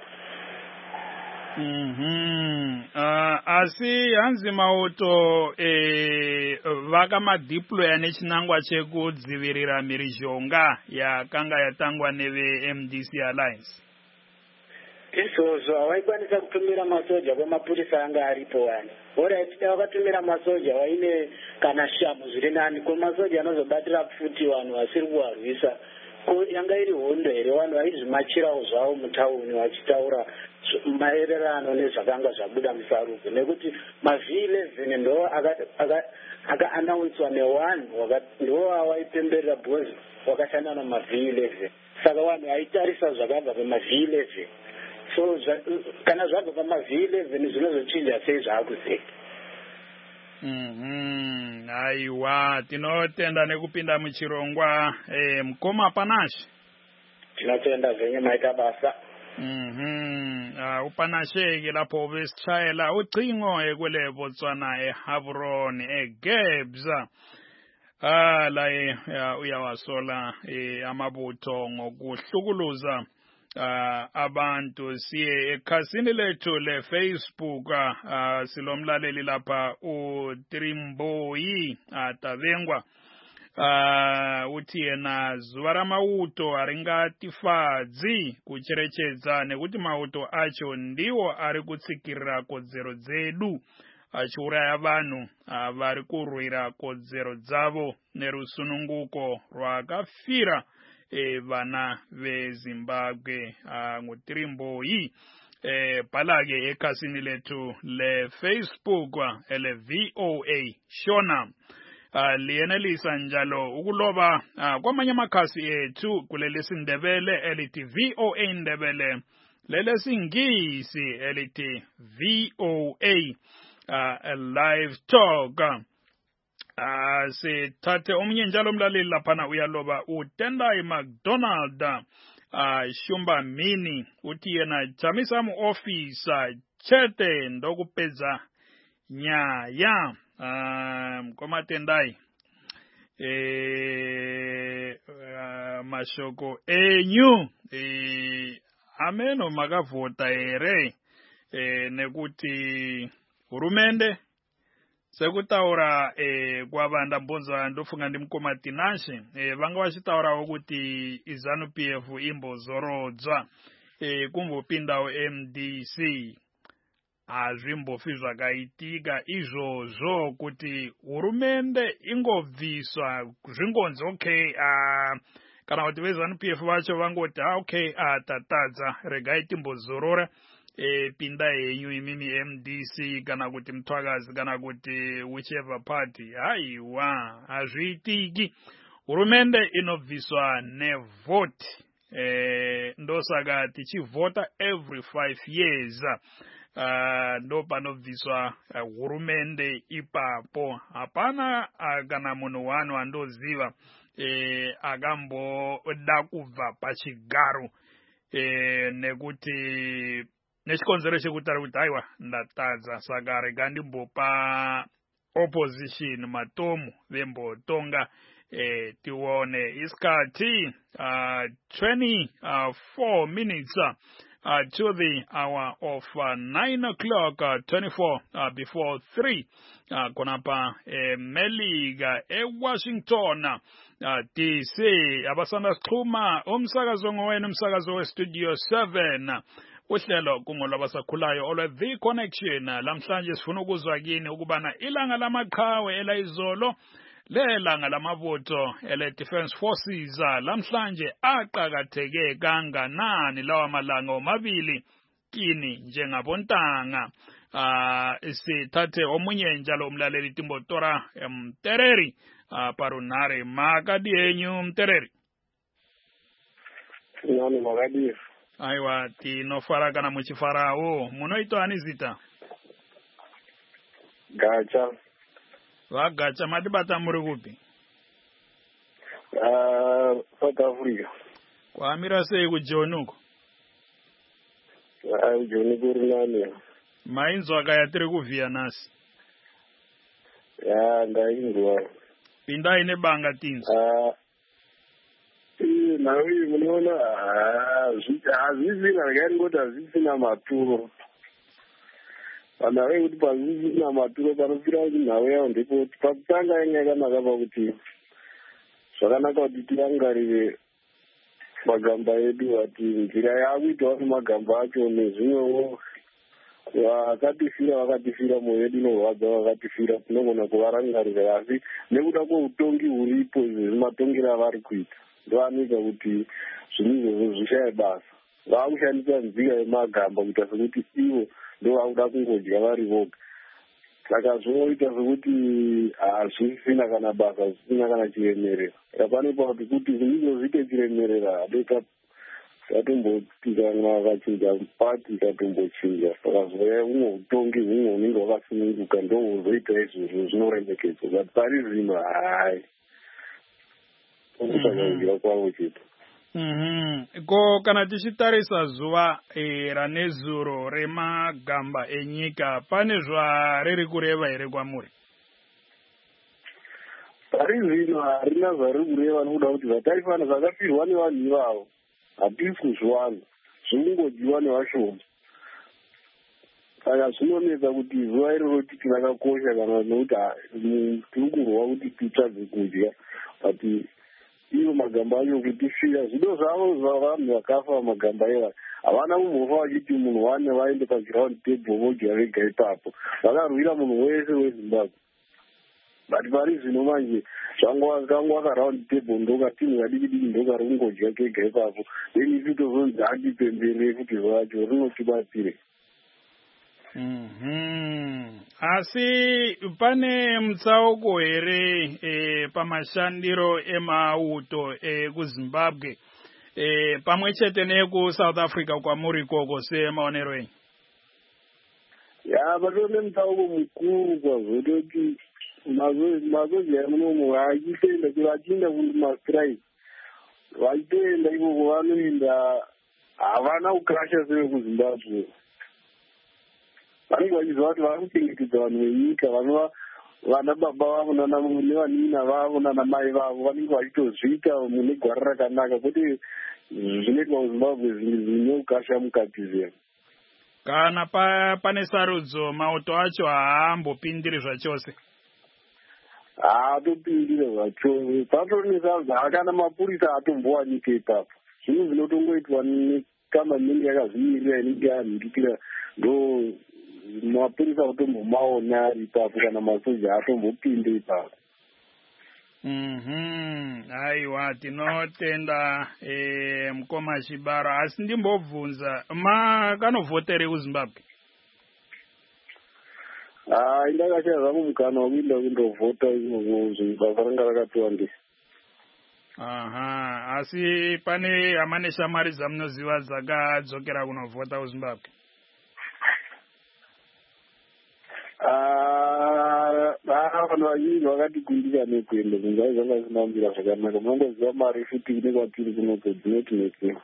Mhm. Uh, asi hanzi mauto eh vakamadeploya nechinangwa chekudzivirira mhirizhonga yakanga yatangwa neve-M D C Alliance. Izvozvo havaikwanisa kutumira masoja kwemapurisa anga aripo wani. Alright, vakatumira masoja vaine kana shamu zviri nani ko masoja anozobatira futi vanhu vasiri kuvarwisa. Ko yanga iri hondo here vanhu vaizvimachirawo zvavo mutauni vachitaura maererano nezvakanga zvabuda musarudzo nekuti mavhi eleven ndo aka-announcwa nevanhu ndo avaipemberera bhozi wakasiyana namavhi eleven saka vanhu vaitarisa zvakabva pamavhi eleven so kana zvabva pamavhi eleven zvinozochinja sei zvaakuseka. Mhm. Aiwa tinotenda nekupinda muchirongwa eh, Mkoma Panashe. Tinotenda zvenye maita basa. Mhm. Uh, upanasheke lapho besishayela ucingo ekwele Botswana eHaburon eGabes. Ah la uh, uyawasola eh, amabutho ngokuhlukuluza uh, abantu siye ekhasini lethu le Facebook uh, silomlaleli lapha uTrimboyi atavengwa uh, uthi yena zuva ramauto aringatifadzi kucherechedza nekuti mauto acho ndiwo ari kutsikirira kodzero dzedu achiuraya vanhu uh, vari kurwira kodzero dzavo nerusununguko rwakafira e, vana veZimbabwe uh, nguTrimboyi e, palage ekhasini lethu le Facebook ele V O A Shona. Uh, liyenelisa njalo ukuloba uh, kwamanye amakhasi ethu kulelesindebele elithi V O A Ndebele lelesingisi elithi V O A uh, Live Talk. Uh, sithathe omunye njalo umlaleli laphana uyaloba uTendai McDonald uh, Shumba Mini uthi yena jamisa mu office chete ndokupedza nyaya um komatendai eh uh, mashoko enyu eh ameno makavota ere eh nekuti hurumende sekutaura eh kwabanda mbonza ndofunga ndimkoma Tinashe eh vanga vachitaura ukuthi izanu P F imbozorodzwa eh kumbopindawo M D C azvimbofi zvakaitika izvozvo kuti hurumende ingobviswa zvingonzi okay uh, kana kuti vezanu P F vacho vangoti ah, okay uh, tatadza regai timbozorora e pinda yenyu imimi M D C kana kuti Mthwakazi kana kuti whichever party haiwa hazviitiki hurumende inobviswa nevote eh ndosaka tichivota every five years uh, ndo panobviswa uh, hurumende ipapo hapana uh, kana munhu wanu andoziva eh akamboda kubva pachigaro eh nekuti nechikonzero chekutaura kuti haiwa ndatadza saka rega ndimbopa opposition matomu vembotonga eh, tione isikati uh, twenty-four minutes uh, to the hour of uh, nine o'clock uh, twenty-four uh, before three uh, konapa eh, meliga eWashington uh, D C abasanda sixhuma umsakazo ngowena umsakazo westudio seven uhlelo kungolwabasakhulayo olwe The Connection lamhlanje sifuna ukuzwa kini ukubana ilanga lamaqhawe elayizolo lelanga lamabutho ele Defense Forces lamhlanje aqhakatheke kanganani lawa malanga omabili kini njengabontanga ah sithathe omunye njalo umlaleli Timbotora Mtereri parunare makadi enyu Mtereri nani makadi aiwa tinofara kana muchifarawo munoitwa ani zita gacha vagacha madibata muri kupi uh, South Africa kwamira sei kujonuko uh, joni kuri nani mainzwa kaya tiri kuvhiya nasi ya ndainzwa pindai nebanga tinzi uh, nawe munoona hazvisina rikari ngoti hazvisina maturo panhave kuti pazvisina maturo panofira kuti nhau yavo ndipo pakutanga yanga yakanaka pakuti zvakanaka kuti tirangarire magamba edu ati nzira yaakuitawo nemagamba acho nezvimwewo vakatifira vakatifira mwoyo yedu inorwadza vakatifira tinogona kuvarangarira asi nekuda kweutongi huripo izvo zvimatongero avari kuita ndoanoita kuti zvinhu izvozvo zvishaye basa vaakushandisa nzira yemagamba kuita sekuti ivo ndo vakuda kungodya vari voga saka zvinoita sekuti hazvisina kana basa zvisina kana chiremerera rapanopa kuti kuti zvinhu izvo zviite chiremerera adeka yatombotikana vakachinja pati ikatombochinja saka zvoya humwe utongi humwe unenge hwakasununguka ndo huzoita izvozvo zvinoremekedzwa but pari zvino hai kusakugira kwavo chete Mhm. Ko kana tichitarisa zuva e, ranezuro remagamba enyika pane zvariri kureva here kwamuri? Pari zvino harina zvariri kureva nokuda kuti zvataifana zvakafirwa nevanhu ivavo hatisi kuzviwana zvinongodyiwa nevashoma saka zvinonetsa kuti zuva iroro titi rakakosha kana nokuti tiri kurwa kuti titsvadze kudya but ivo magamba acho kutifira zvido zvavo zvavanhu vakafa magamba iva havana kumbofa vachiti munhu wane vaende paground table vodya vega ipapo vakarwira munhu wese wezimbabwe but pari zvino manje zvangwa karound table ndoka tinhu kadiki diki ndoka rikungodya kega ipapo then isu tozonzi hatipemberei kuti zvacho rinotibatsire. Mhm. Asi pane mutsauko here e, pamashandiro emauto e, kuZimbabwe e, pamwe chete neku-South Africa kwamuri koko semaonero enyu? Ya patone mutsauko mukuru kwazvototi mazoja munomu vachitoenda kuti vachienda kumastrike vachitoenda ikoko vanoenda havana kukrasha sevekuzimbabwe vanenge vachiziva kuti vari kuchengetedza vanhu venyika vanova vana baba vavo nevanina vavo nanamai vavo vanenge vachitozviita mune gwara rakanaka kwete zvinoitwa kuzimbabwe zvinhu zvine ukasha mukati zero. kana pa pane sarudzo mauto acho haambopindiri zvachose. haatopindire zvacho patonesa kana mapurisa atombowanika ipapo zvinhu zvinotongoitwa nekambani yakazvimirira inenge yanhirikira ndo mapurisa atombomaona ari ipapo kana masoja atombopinde ipapo. Mhm, aiwa tinotenda e, mukoma Chibaro. Asi ndimbobvunza makanovhotere kuZimbabwe? Ah, indakashaya zvangu mukana wekuenda kundovhota izvozvo basa ranga rakapiwa ndi. Aha, asi pane hamane shamwari dzamunoziva dzakadzokera kunovhota kuZimbabwe? Ah, vanhu vazhinji vakatigundira nekuenda kunze ai zvanga zvisina kumira zvakanaka. Munongoziva mari futi nekwatiri kunoko dzinoti nekuenda.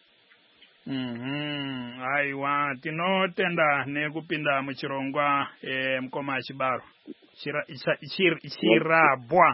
Mhm, aiwa tinotenda nekupinda muchirongwa e, mukoma Chibaro. Chira chira chira chirabwa.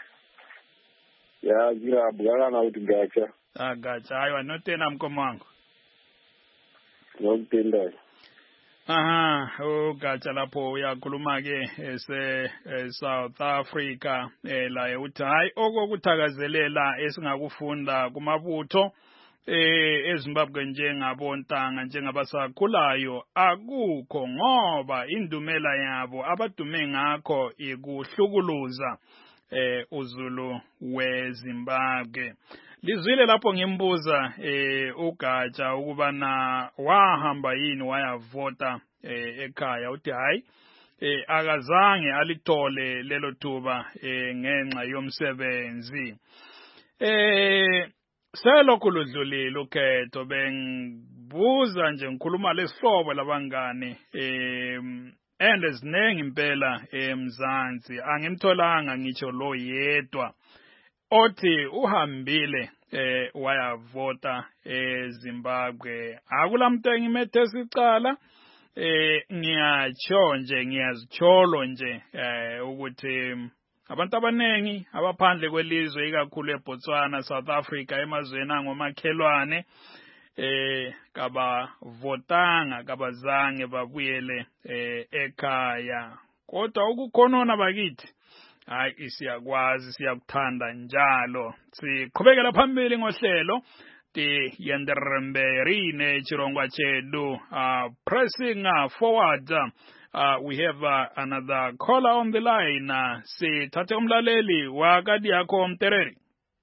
Ya chirabwa kana kuti gacha. Ah, gacha. Aiwa tinotenda mukoma wangu. Tinotenda. Aha, ugatsha lapho uyakhuluma ke ese South Africa eh la uthi hayi okokuthakazelela esingakufunda kumabutho eh eZimbabwe njengabontanga njengabasakhulayo akukho ngoba indumela yabo abadume ngakho ikuhlukuluza eh uZulu weZimbabwe. Lizwile lapho ngimbuza eh ugatsha ukubana wahamba yini wayavota eh ekhaya uthi hayi eh akazange alithole lelo thuba eh ngenxa yomsebenzi. Eh selokhu ludlulile ukhetho bengibuza nje ngikhuluma lesihlobo labangane eh ende zinengi impela eMzansi angimtholanga ngitsho lo yedwa othi uhambile eh wayavota eZimbabwe. Akulamntu ngimethe sicala eh ngiyatsho nje ngiyazitsholo nje eh ukuthi abantu abanengi abaphandle kwelizwe ikakhulu eBotswana, South Africa, emazweni angomakhelwane eh kabavotanga kabazange babuyele eh ekhaya. Kodwa ukukhonona bakithi hayi siyakwazi siyakuthanda njalo. Siqhubekela phambili ngohlelo ti yenderemberi nechirongwa chedu uh, pressing uh, forward uh, we have uh, another caller on the line uh, sithathe umlaleli wakadi yakho Mtereri.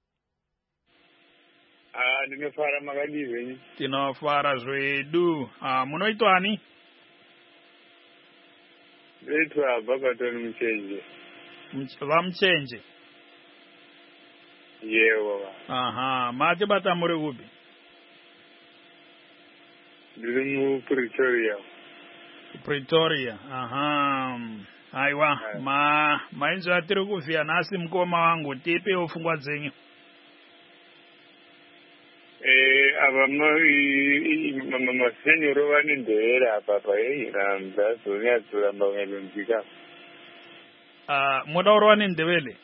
Ah ndinofara makadive tinofara zvedu uh, munoitwani? Nditwa Babatoni Mchenje. Vamchenje. Yewo baba. Aha, mati bata muri kupi? Ndiri mu Pretoria. Pretoria. Aha. Aiwa, ma mainzo atiri kufia nasi mkoma wangu tipe ufungwa dzenyu. Eh aba mama masenyoro vane ndera papa eh ramba sonya turamba ngelonzika. Ah, mudaurwa nendebele.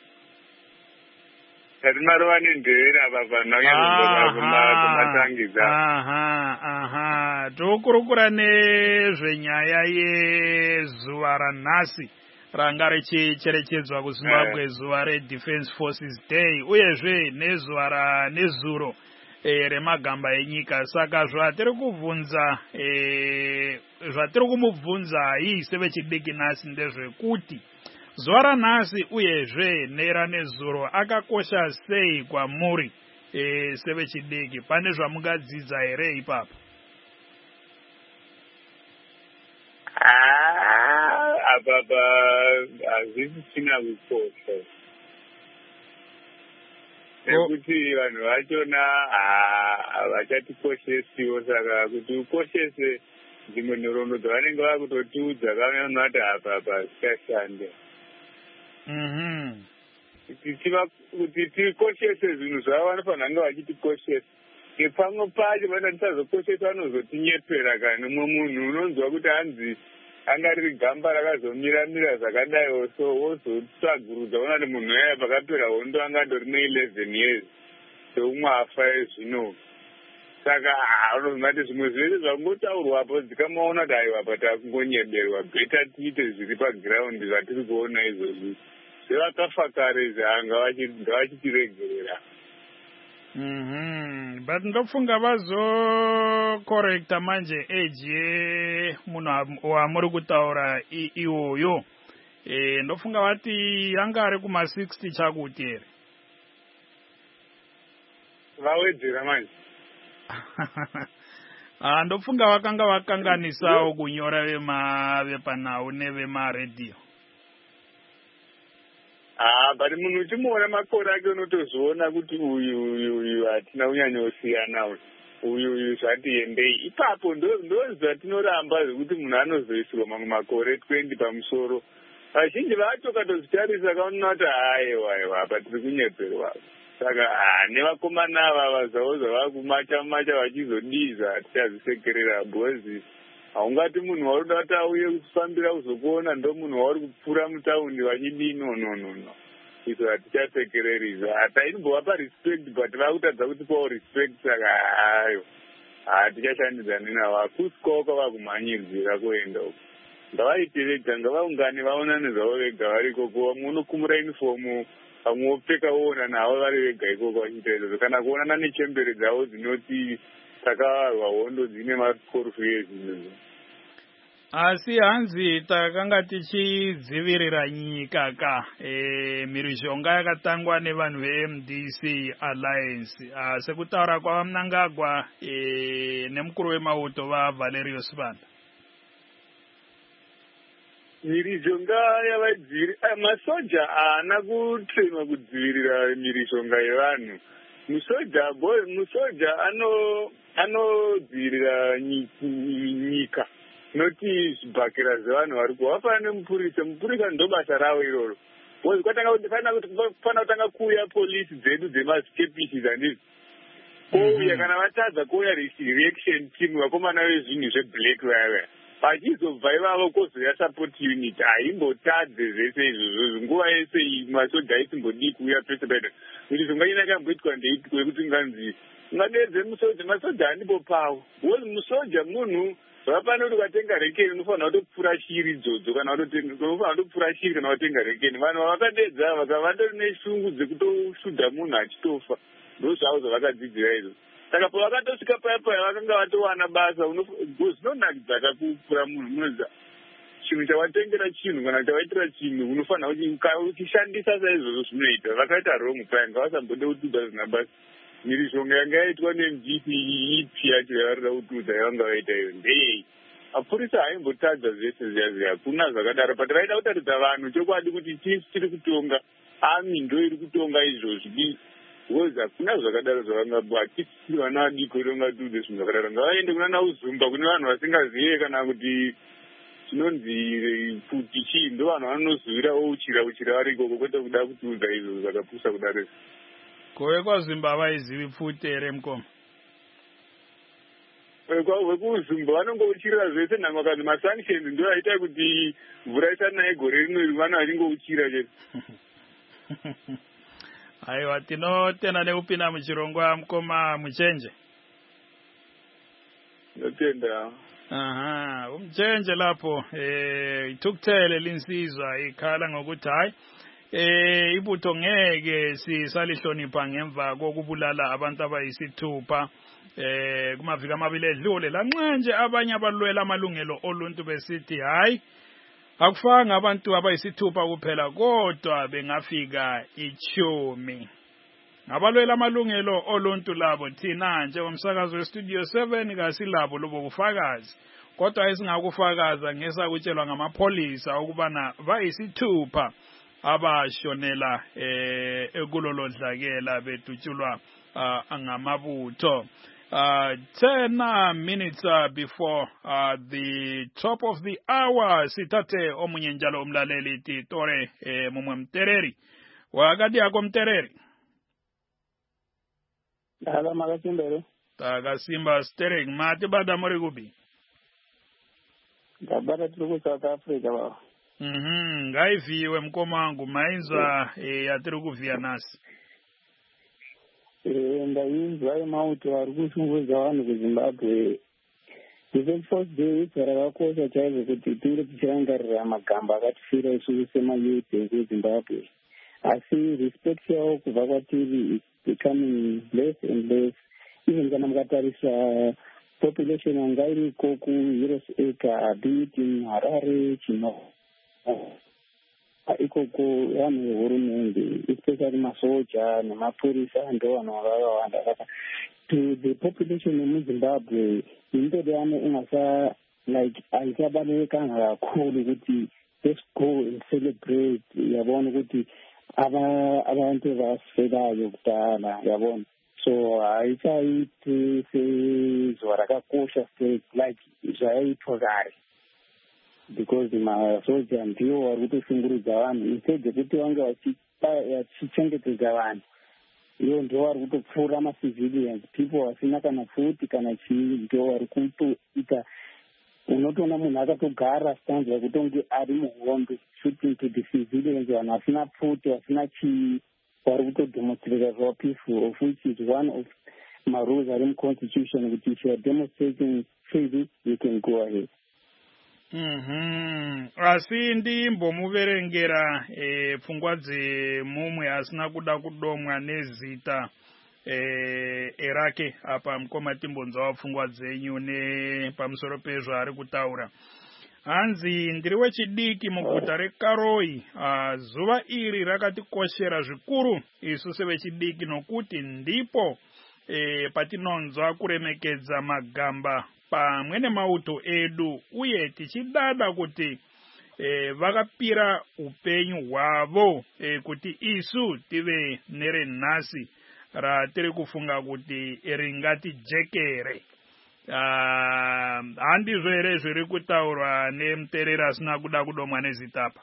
Kati marwa nendera baba nangelonzika kuma kumatangiza. Aha, aha. Tokurukura nezvenyaya yezuva ranhasi ranga richicherechedzwa kuZimbabwe zuva reDefense Forces Day uyezve nezuva ranezuro e remagamba enyika. Saka zvatiri kubvunza e zvatiri kumubvunza ise vechidiki nhasi ndezvekuti zuva ranhasi uyezve neranezuro akakosha sei kwamuri e sevechidiki? Pane zvamungadzidza here ipapo? Ah ababa azvisi china kukosha. Nekuti vanhu vachona havachatikoshesiwo, saka kuti ukoshese dzimwe nhoroondo dzavanenge vakutotiudza kavanoti apa apa zvikashande. Mhm. Kuti tikoshese zvinhu zvavo vanofanira kunge vachitikoshesa. Nepamwe pacho vana tisazokoshesa vanozotinyepera kana mumwe munhu unonzwa kuti hanzi anga riri gamba rakazomira-mira zvakadai so wozotsvagurudza una kuti munhu yaya pakapera hondo anga ndori ne eleven years seumwe afa ezvino. saka unozomati zvimwe zvese zvangotaurwapo dzikamaona kuti aiwa pa takungonyeberwa beta tiite zviri pagiraundi zvatiri kuona izvozvi sevakafa kare ngavachitiregerera. Mhm, but ndofunga vazokorekta manje age yemunhu wamuri kutaura iwoyo. Eh, ndofunga vati yanga ari kuma sixty chakuti here. Vawedzera manje. Ah, ndofunga vakanga vakanganisawo kunyora vema vepanhau nevemaredhiyo. Ah, but munhu uchimuona makore ake unotozoona kuti uyu uyu uyu hatina kunyanyosiyana uyu uyu uyu zvati endei. Ipapo ndo zvatinoramba zvekuti munhu anozoisirwa mamwe makore twenty pamusoro. Vazhinji vacho ukatozvitarisa kaona kuti aiwa aiwa apa tiri kunyeperwa. Saka nevakomana ava vazawo zvavakumacha macha vachizodiza hatichazvisekerera bhozi. Haungati munhu wauri kuti auye kufambira kuzokuona ndo munhu wauri kupfuura mutaundi vachidii no no no no. Izvo hatichasekereri. Hataimbovapa respect but vakutadza kuti pawo respect saka hayo hatichashandidzani navo. Hakusikawo kwavakumhanyidzira kuenda uko. Ngavaite vega ngavaungane vaonane zvavo vega vari ikoko. Vamwe unokumura unifomu vamwe vopfeka voona navo vari vega ikoko vachiita izvozvo. Kana kuonana nechembere dzavo dzinoti takavarwa hondo dzine makorufu ezvinhu. Asi hanzi takanga tichidzivirira nyika ka e, mhirizhonga yakatangwa nevanhu ve-M D C Alliance. Ah, sekutaura kwaMnangagwa e, nemukuru wemauto vaValerio Sibanda. Mhirizhonga yavadzivirira masoja haana kutrainwa kudzivirira mhirizhonga yevanhu. Musoja boy musoja ano anodzivirira nyika. Noti zvibhakera zvevanhu vari kuwafana nemupurisa. Mupurisa ndo basa ravo iroro. Bozi kwatanga kuti fana kutanga kuuya polisi dzedu dzemaskepisi dzandizvo. Ouya kana vatadza kuuya reaction team vakomana vezvinhu zveblack wire. Vachizobva ivavo kozoya support unit haimbotadze zvese izvozvo. Nguva yese masoja aisimbodii kuuya pese pese. Kuti zvinganyanya kamboitwa ndeitwe kuti nganzi ungadedze musoja masoja handibopawo. Bozi musoja munhu vapano kuti ukatenga rekeni unofanira kutopfura shiri idzodzo kana unofanira kutopfura shiri kana watenga rekeni. Vanhu vavakadedza vakavandori neshungu dzekutoshudha munhu achitofa. Ndo zvavo zvavakadzidzira izvo. Saka pavakatosvika paya paya vakanga vatowana basa zvinonakidza kupfura munhu. Munoziva chinhu chawatengera chinhu kana chawaitira chinhu unofanira kuti uchishandisa saizvozvo zvinoita. Vakaita wrong paya ngavasambode kutudza zvina basa. Mhirizhonga yanga yaitwa ne-M D C ipi yacho yavarida kutudza yavanga vaita iyo ndeyei. Mapurisa haimbotadza zvese zviya zviya. Hakuna zvakadaro. But vaida kutaridza vanhu chokwadi kuti tisu tiri kutonga. Ami ndo iri kutonga izvozvi. Because hakuna zvakadaro zvavangabva. Hatisi vana vadiko vangatudze zvinhu zvakadaro. Ngavaende kunana uzumba kune vanhu vasingazive kana kuti chinonzi futi chii. Ndo vanhu vanozivira ouchira uchira vari ikoko kwete kuda kutudza izvo zvakapusa kudaro. Kove kwaZimba havaizivi pfuti here mukoma? Wekuzimba vanongouchira zvese nhango kanzi masanctions ndo aita kuti mvura isanaye gore rino vana vachingouchira chete. Aiwa, tinotenda nekupinda muchirongwa mukoma Muchenje. Ndotenda. Aha, uMchenje lapho eh ithukuthele linsizwa ikhala ngokuthi hayi eh ibutho ngeke sisalihlonipha ngemva kokubulala abantu abayisithupha eh kumavika amabili edlule lanqanje abanye abalwela amalungelo oluntu besithi hayi akufanga abantu abayisithupha kuphela kodwa bengafika ichumi. Abalwela amalungelo oluntu labo thina nje umsakazo westudio seven kasilabo lobo kufakazi kodwa esingakufakaza ngesa kutshelwa ngamapolisa ukubana bayisithupha abashonela eh ekulolodlakela bedutshulwa ngamabutho. Uh, ten minutes uh, before uh, the top of the hour sithathe omunye njalo umlaleli titore eh, mumwe Mtereri wakati yako Mtereri. Hala makasimbere. Takasimba Sterling mati bada muri kubi. Ngabara tuluku South Africa baba. Mhm, ngaiviwe mkomangu mainzwa eh, yatiri kuvia nasi. ndainzwa emauto ari kushungurudza vanhu kuzimbabwe. The very first day rakakosha chaizvo kuti tinge tichirangarira magamba akatifira isusu semayuth ekuzimbabwe, asi respect yavo kubva kwatiri is becoming less and less. Even kana mukatarisa population yanga iriko kuheroes acre, be it in Harare, chino ikoko vanhu vehurumende, especially masoja nemapurisa ndo vanhu vakawanda. To the population yemuzimbabwe indode ane ingasa like aisabaleka kakhulu ukuthi let's go and celebrate, yabona ukuthi abantu vasfelayo kudala, yabona. So aisaiti sezuva rakakosha like zvaiitwa kare, because masoja ndiwo vari kutoshungurudza vanhu instead yekuti vange vachichengetedza vanhu. Iyo ndo vari kutopfuura macivilians, people vasina kana futi kana chii, ndo vari kutoita. Unotoona munhu akatogara stanza kutonge ari muhondo shooting to the civilians, vanhu vasina futi vasina chii, vari kutodemonstrata zvavo peaceful, of which is one of my rules ari muconstitution, kuti if you are demonstrating freely you can go ahead. Mhm. Asi ndimbomuverengera e, pfungwa dzemumwe asina kuda kudomwa nezita e, erake apa mukoma timbonzwawo pfungwa dzenyu nepamusoro pezvo ari kutaura. Hanzi ndiri wechidiki muguta reKaroi. Uh, zuva iri rakatikoshera zvikuru isu sevechidiki nokuti ndipo e, patinonzwa kuremekedza magamba pamwe nemauto edu, uye tichidada kuti e, vakapira upenyu hwavo e, kuti isu tive nerenhasi ratiri kufunga kuti ringatijekere. Uh, handizvo here zviri kutaurwa nemuteereri asina kuda kudomwa nezitapa?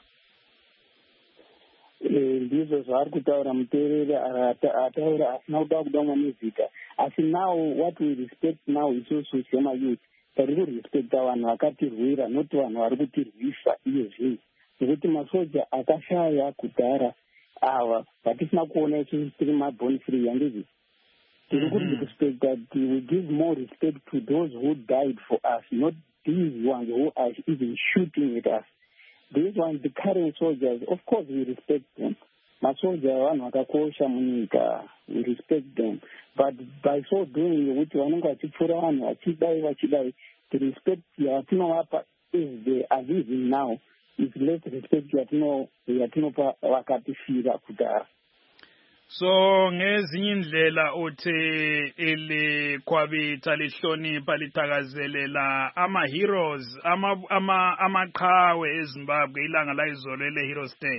Ndizvo zvaari kutaura muteereri ataura asina kuda kudomwa nezita. Asi now what we respect now isusu semayouth, tari kurespecta vanhu vakatirwira, noti vanhu vari kutirwisa iye zvino, nekuti masoja akashaya kudhara ava vatisina kuona isusu tiri mabone free, handizvo? Tiri kurespect that we give more respect to those who died for us, not these ones who are even shooting at us. These ones, the current soldiers, of course we respect them. Masoja vanhu vakakosha munyika, we respect them. But by so doing, which vanenge vachipfuura vanhu vachidai vachidai, the respect yatinovapa is they are living now is less respect yatinopa vakatifira kudhara. So ngezinye indlela uthi ili kwabitha lihlonipha lithakazelela ama heroes ama ama amaqhawe eZimbabwe ilanga layizolo le Heroes Day.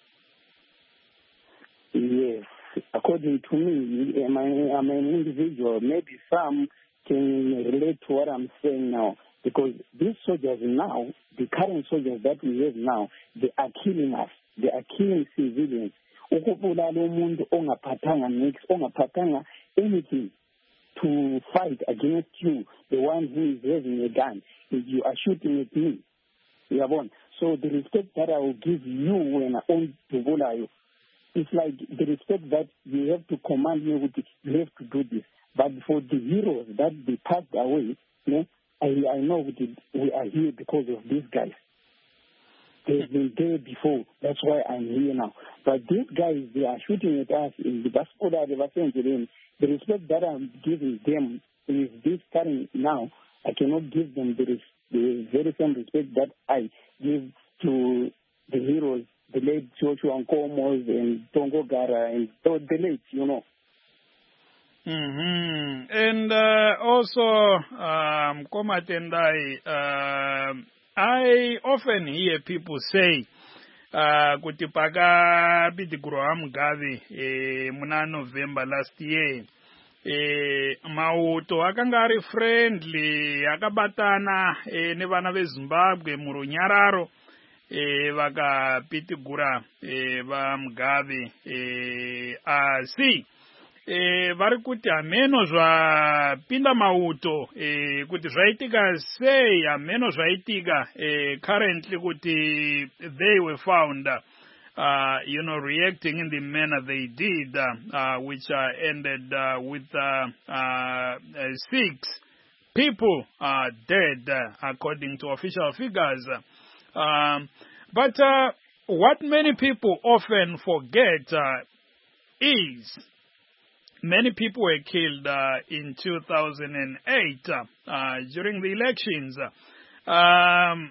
Yes, according to me, I'm, a, I'm an individual. Maybe some can relate to what I'm saying now, because these soldiers now, the current soldiers that we have now, they are killing us. They are killing civilians. Ukubulala umuntu ongaphathanga next, ongaphathanga anything to fight against you, the one who is having a gun, you are shooting at me. Yabon. So the respect that I will give you when I own to Bulayo, it's like the respect that you have to command me with it, you have to do this. But for the heroes that they passed away, you know, I, I know that we are here because of these guys. They've been there before. That's why I'm here now. But these guys, they are shooting at us in the Baskoda, the Basenjeren. The respect that I'm giving them is this current now. I cannot give them the, the very same respect that I give to the heroes, the late Joshua Nkomos and Tongo Gara and the late, you know. Mm-hmm. And uh, also, um, Komatendai, uh, I often hear people say, kuti paka pitigurwa Mugabe eh, muna November last year, eh, mauto akanga ari friendly, akabatana eh, nevana veZimbabwe murunyararo, eh, vakapitigura eh, va Mugabe, eh, asi Eh, vari kuti ameno zvapinda mauto eh, kuti zvaitika sei ameno zvaitika eh, currently kuti they were found uh, you know, reacting in the manner they did, uh, uh, which uh, ended uh, with uh, uh, six people uh, dead, uh, according to official figures. Um, but uh, what many people often forget uh, is many people were killed uh, in two thousand eight uh, uh, during the elections. Um,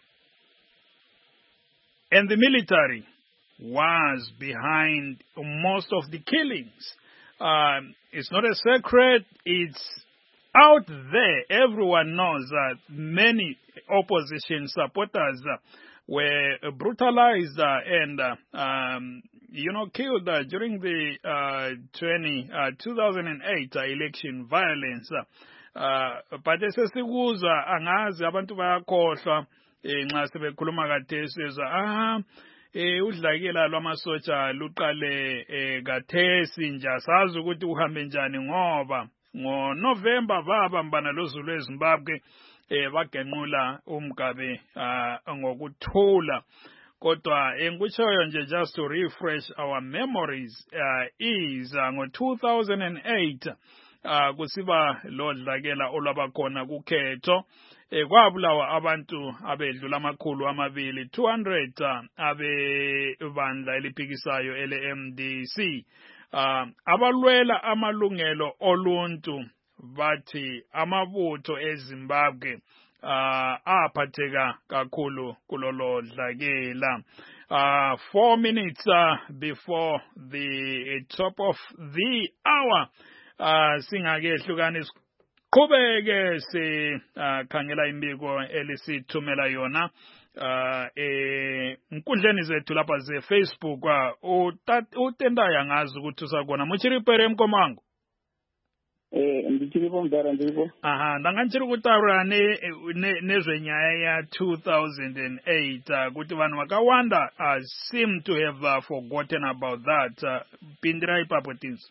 and the military was behind most of the killings. Um, it's not a secret. It's out there. Everyone knows that many opposition supporters uh, were brutalized uh, and, uh, um, you know, killed uh, during the uh, twenty, uh, two thousand eight uh, election violence. Uh, but esesikuza angazi abantu bayakhohlwa nxa sebekhuluma kathesi ah eh udlakela lwamasotsha luqale kathesi nje asazi ukuthi uhambe njani ngoba ngo November babambana loZulu eZimbabwe eh bagenqula uMgabe ngokuthula. Kodwa engikutshoyo nje just to refresh our memories uh, is uh, ngo two thousand eight uh, kusiba lo dlakela olwabakhona kukhetho eh kwabulawa abantu abedlula amakhulu amabili two hundred uh, abe bandla eliphikisayo ele M D C uh, abalwela amalungelo oluntu bathi amabutho eZimbabwe uh, aphatheka kakhulu kulolo dlakela. Uh, four minutes uh, before the uh, top of the hour uh, singakehlukanisa qhubeke si uh, khangela imbiko elisithumela yona uh, eh inkundleni zethu lapha ze Facebook uh, utendaya ngazi ukuthi usakona muchiripere mkomango eh ndichiripo mdara ndipo aha ndanganchiri kutaura ne nezvenyaya ya two thousand eight kuti vanhu vakawanda uh, seem to have uh, forgotten about that uh, pindira ipapo tinzo.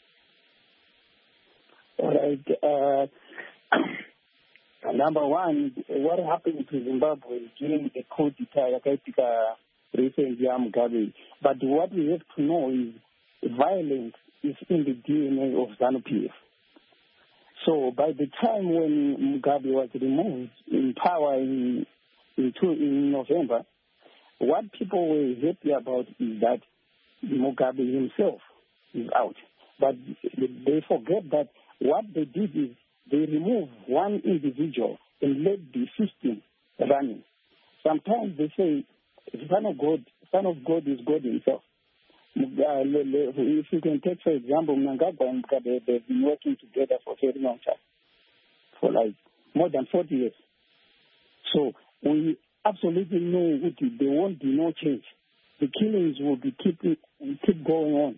All right. Uh, number one, what happened to Zimbabwe during the coup d'etat recently, Mugabe. But what we have to know is violence is in the D N A of ZANU-P F. So by the time when Mugabe was removed in power in in, two, in November, what people were happy about is that Mugabe himself is out. But they forget that what they did is they removed one individual and let the system running. Sometimes they say, Son of God, Son of God is God himself. If you can take, for example, Mnangagwa and Mugabe, they've been working together for a very long time, for like more than forty years. So we absolutely know that there won't be no change. The killings will be keeping, keep going on.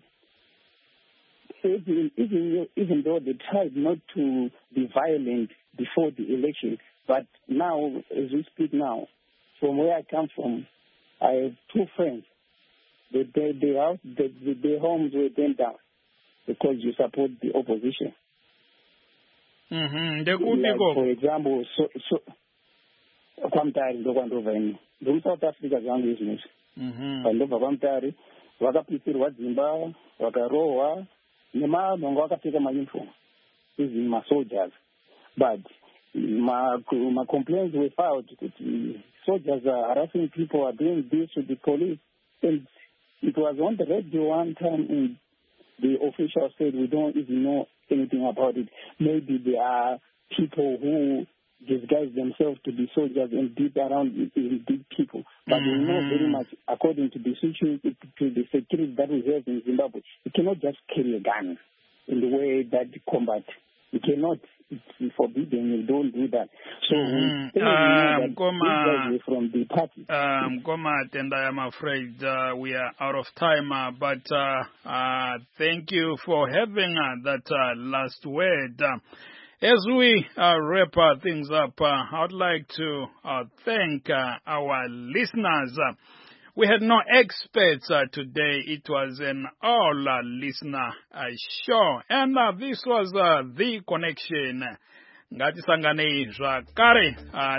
Even, even, even though they tried not to be violent before the election, but now, as we speak now, from where I come from, I have two friends. They, they, they house, they, their homes were burned down because you support the opposition. Mm-hmm. Like, for example, so so kwamtari ndokwandova ini ndomusouth Africa zangu izvinezvi pandobva kwamtari vakapisirwa dzimba vakarohwa nemanhongo vakapfeka mauniform izi masoldiers, but my, my complaints were filed that soldiers are harassing people, are doing this with the police, and it was on the radio one time and the official said we don't even know anything about it. Maybe there are people who disguise themselves to be soldiers and beat around big people. But mm-hmm. we know very much, according to the situation, to the security that we have in Zimbabwe, you cannot just carry a gun in the way that you combat. You cannot. It's forbidden. You don't do that. So mm-hmm. we um, know that from the party. Um, Gomat, and I am afraid uh, we are out of time. Uh, but uh, uh, thank you for having uh, that uh, last word. Uh, As we uh, wrap uh, things up, uh, I would like to uh, thank uh, our listeners. Uh, we had no experts uh, today. It was an all-listener uh, show. And uh, this was uh, The Connection. Ngati sangane zvakare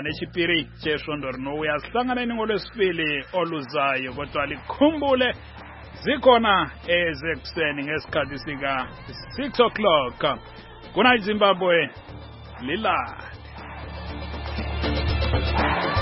nechipiri chesvondo rino uyasangana nengolwesifili oluzayo, kotwa likhumbule zikhona ezekuseni ngesikhathi sika six o'clock. Good night Zimbabwe. Lila.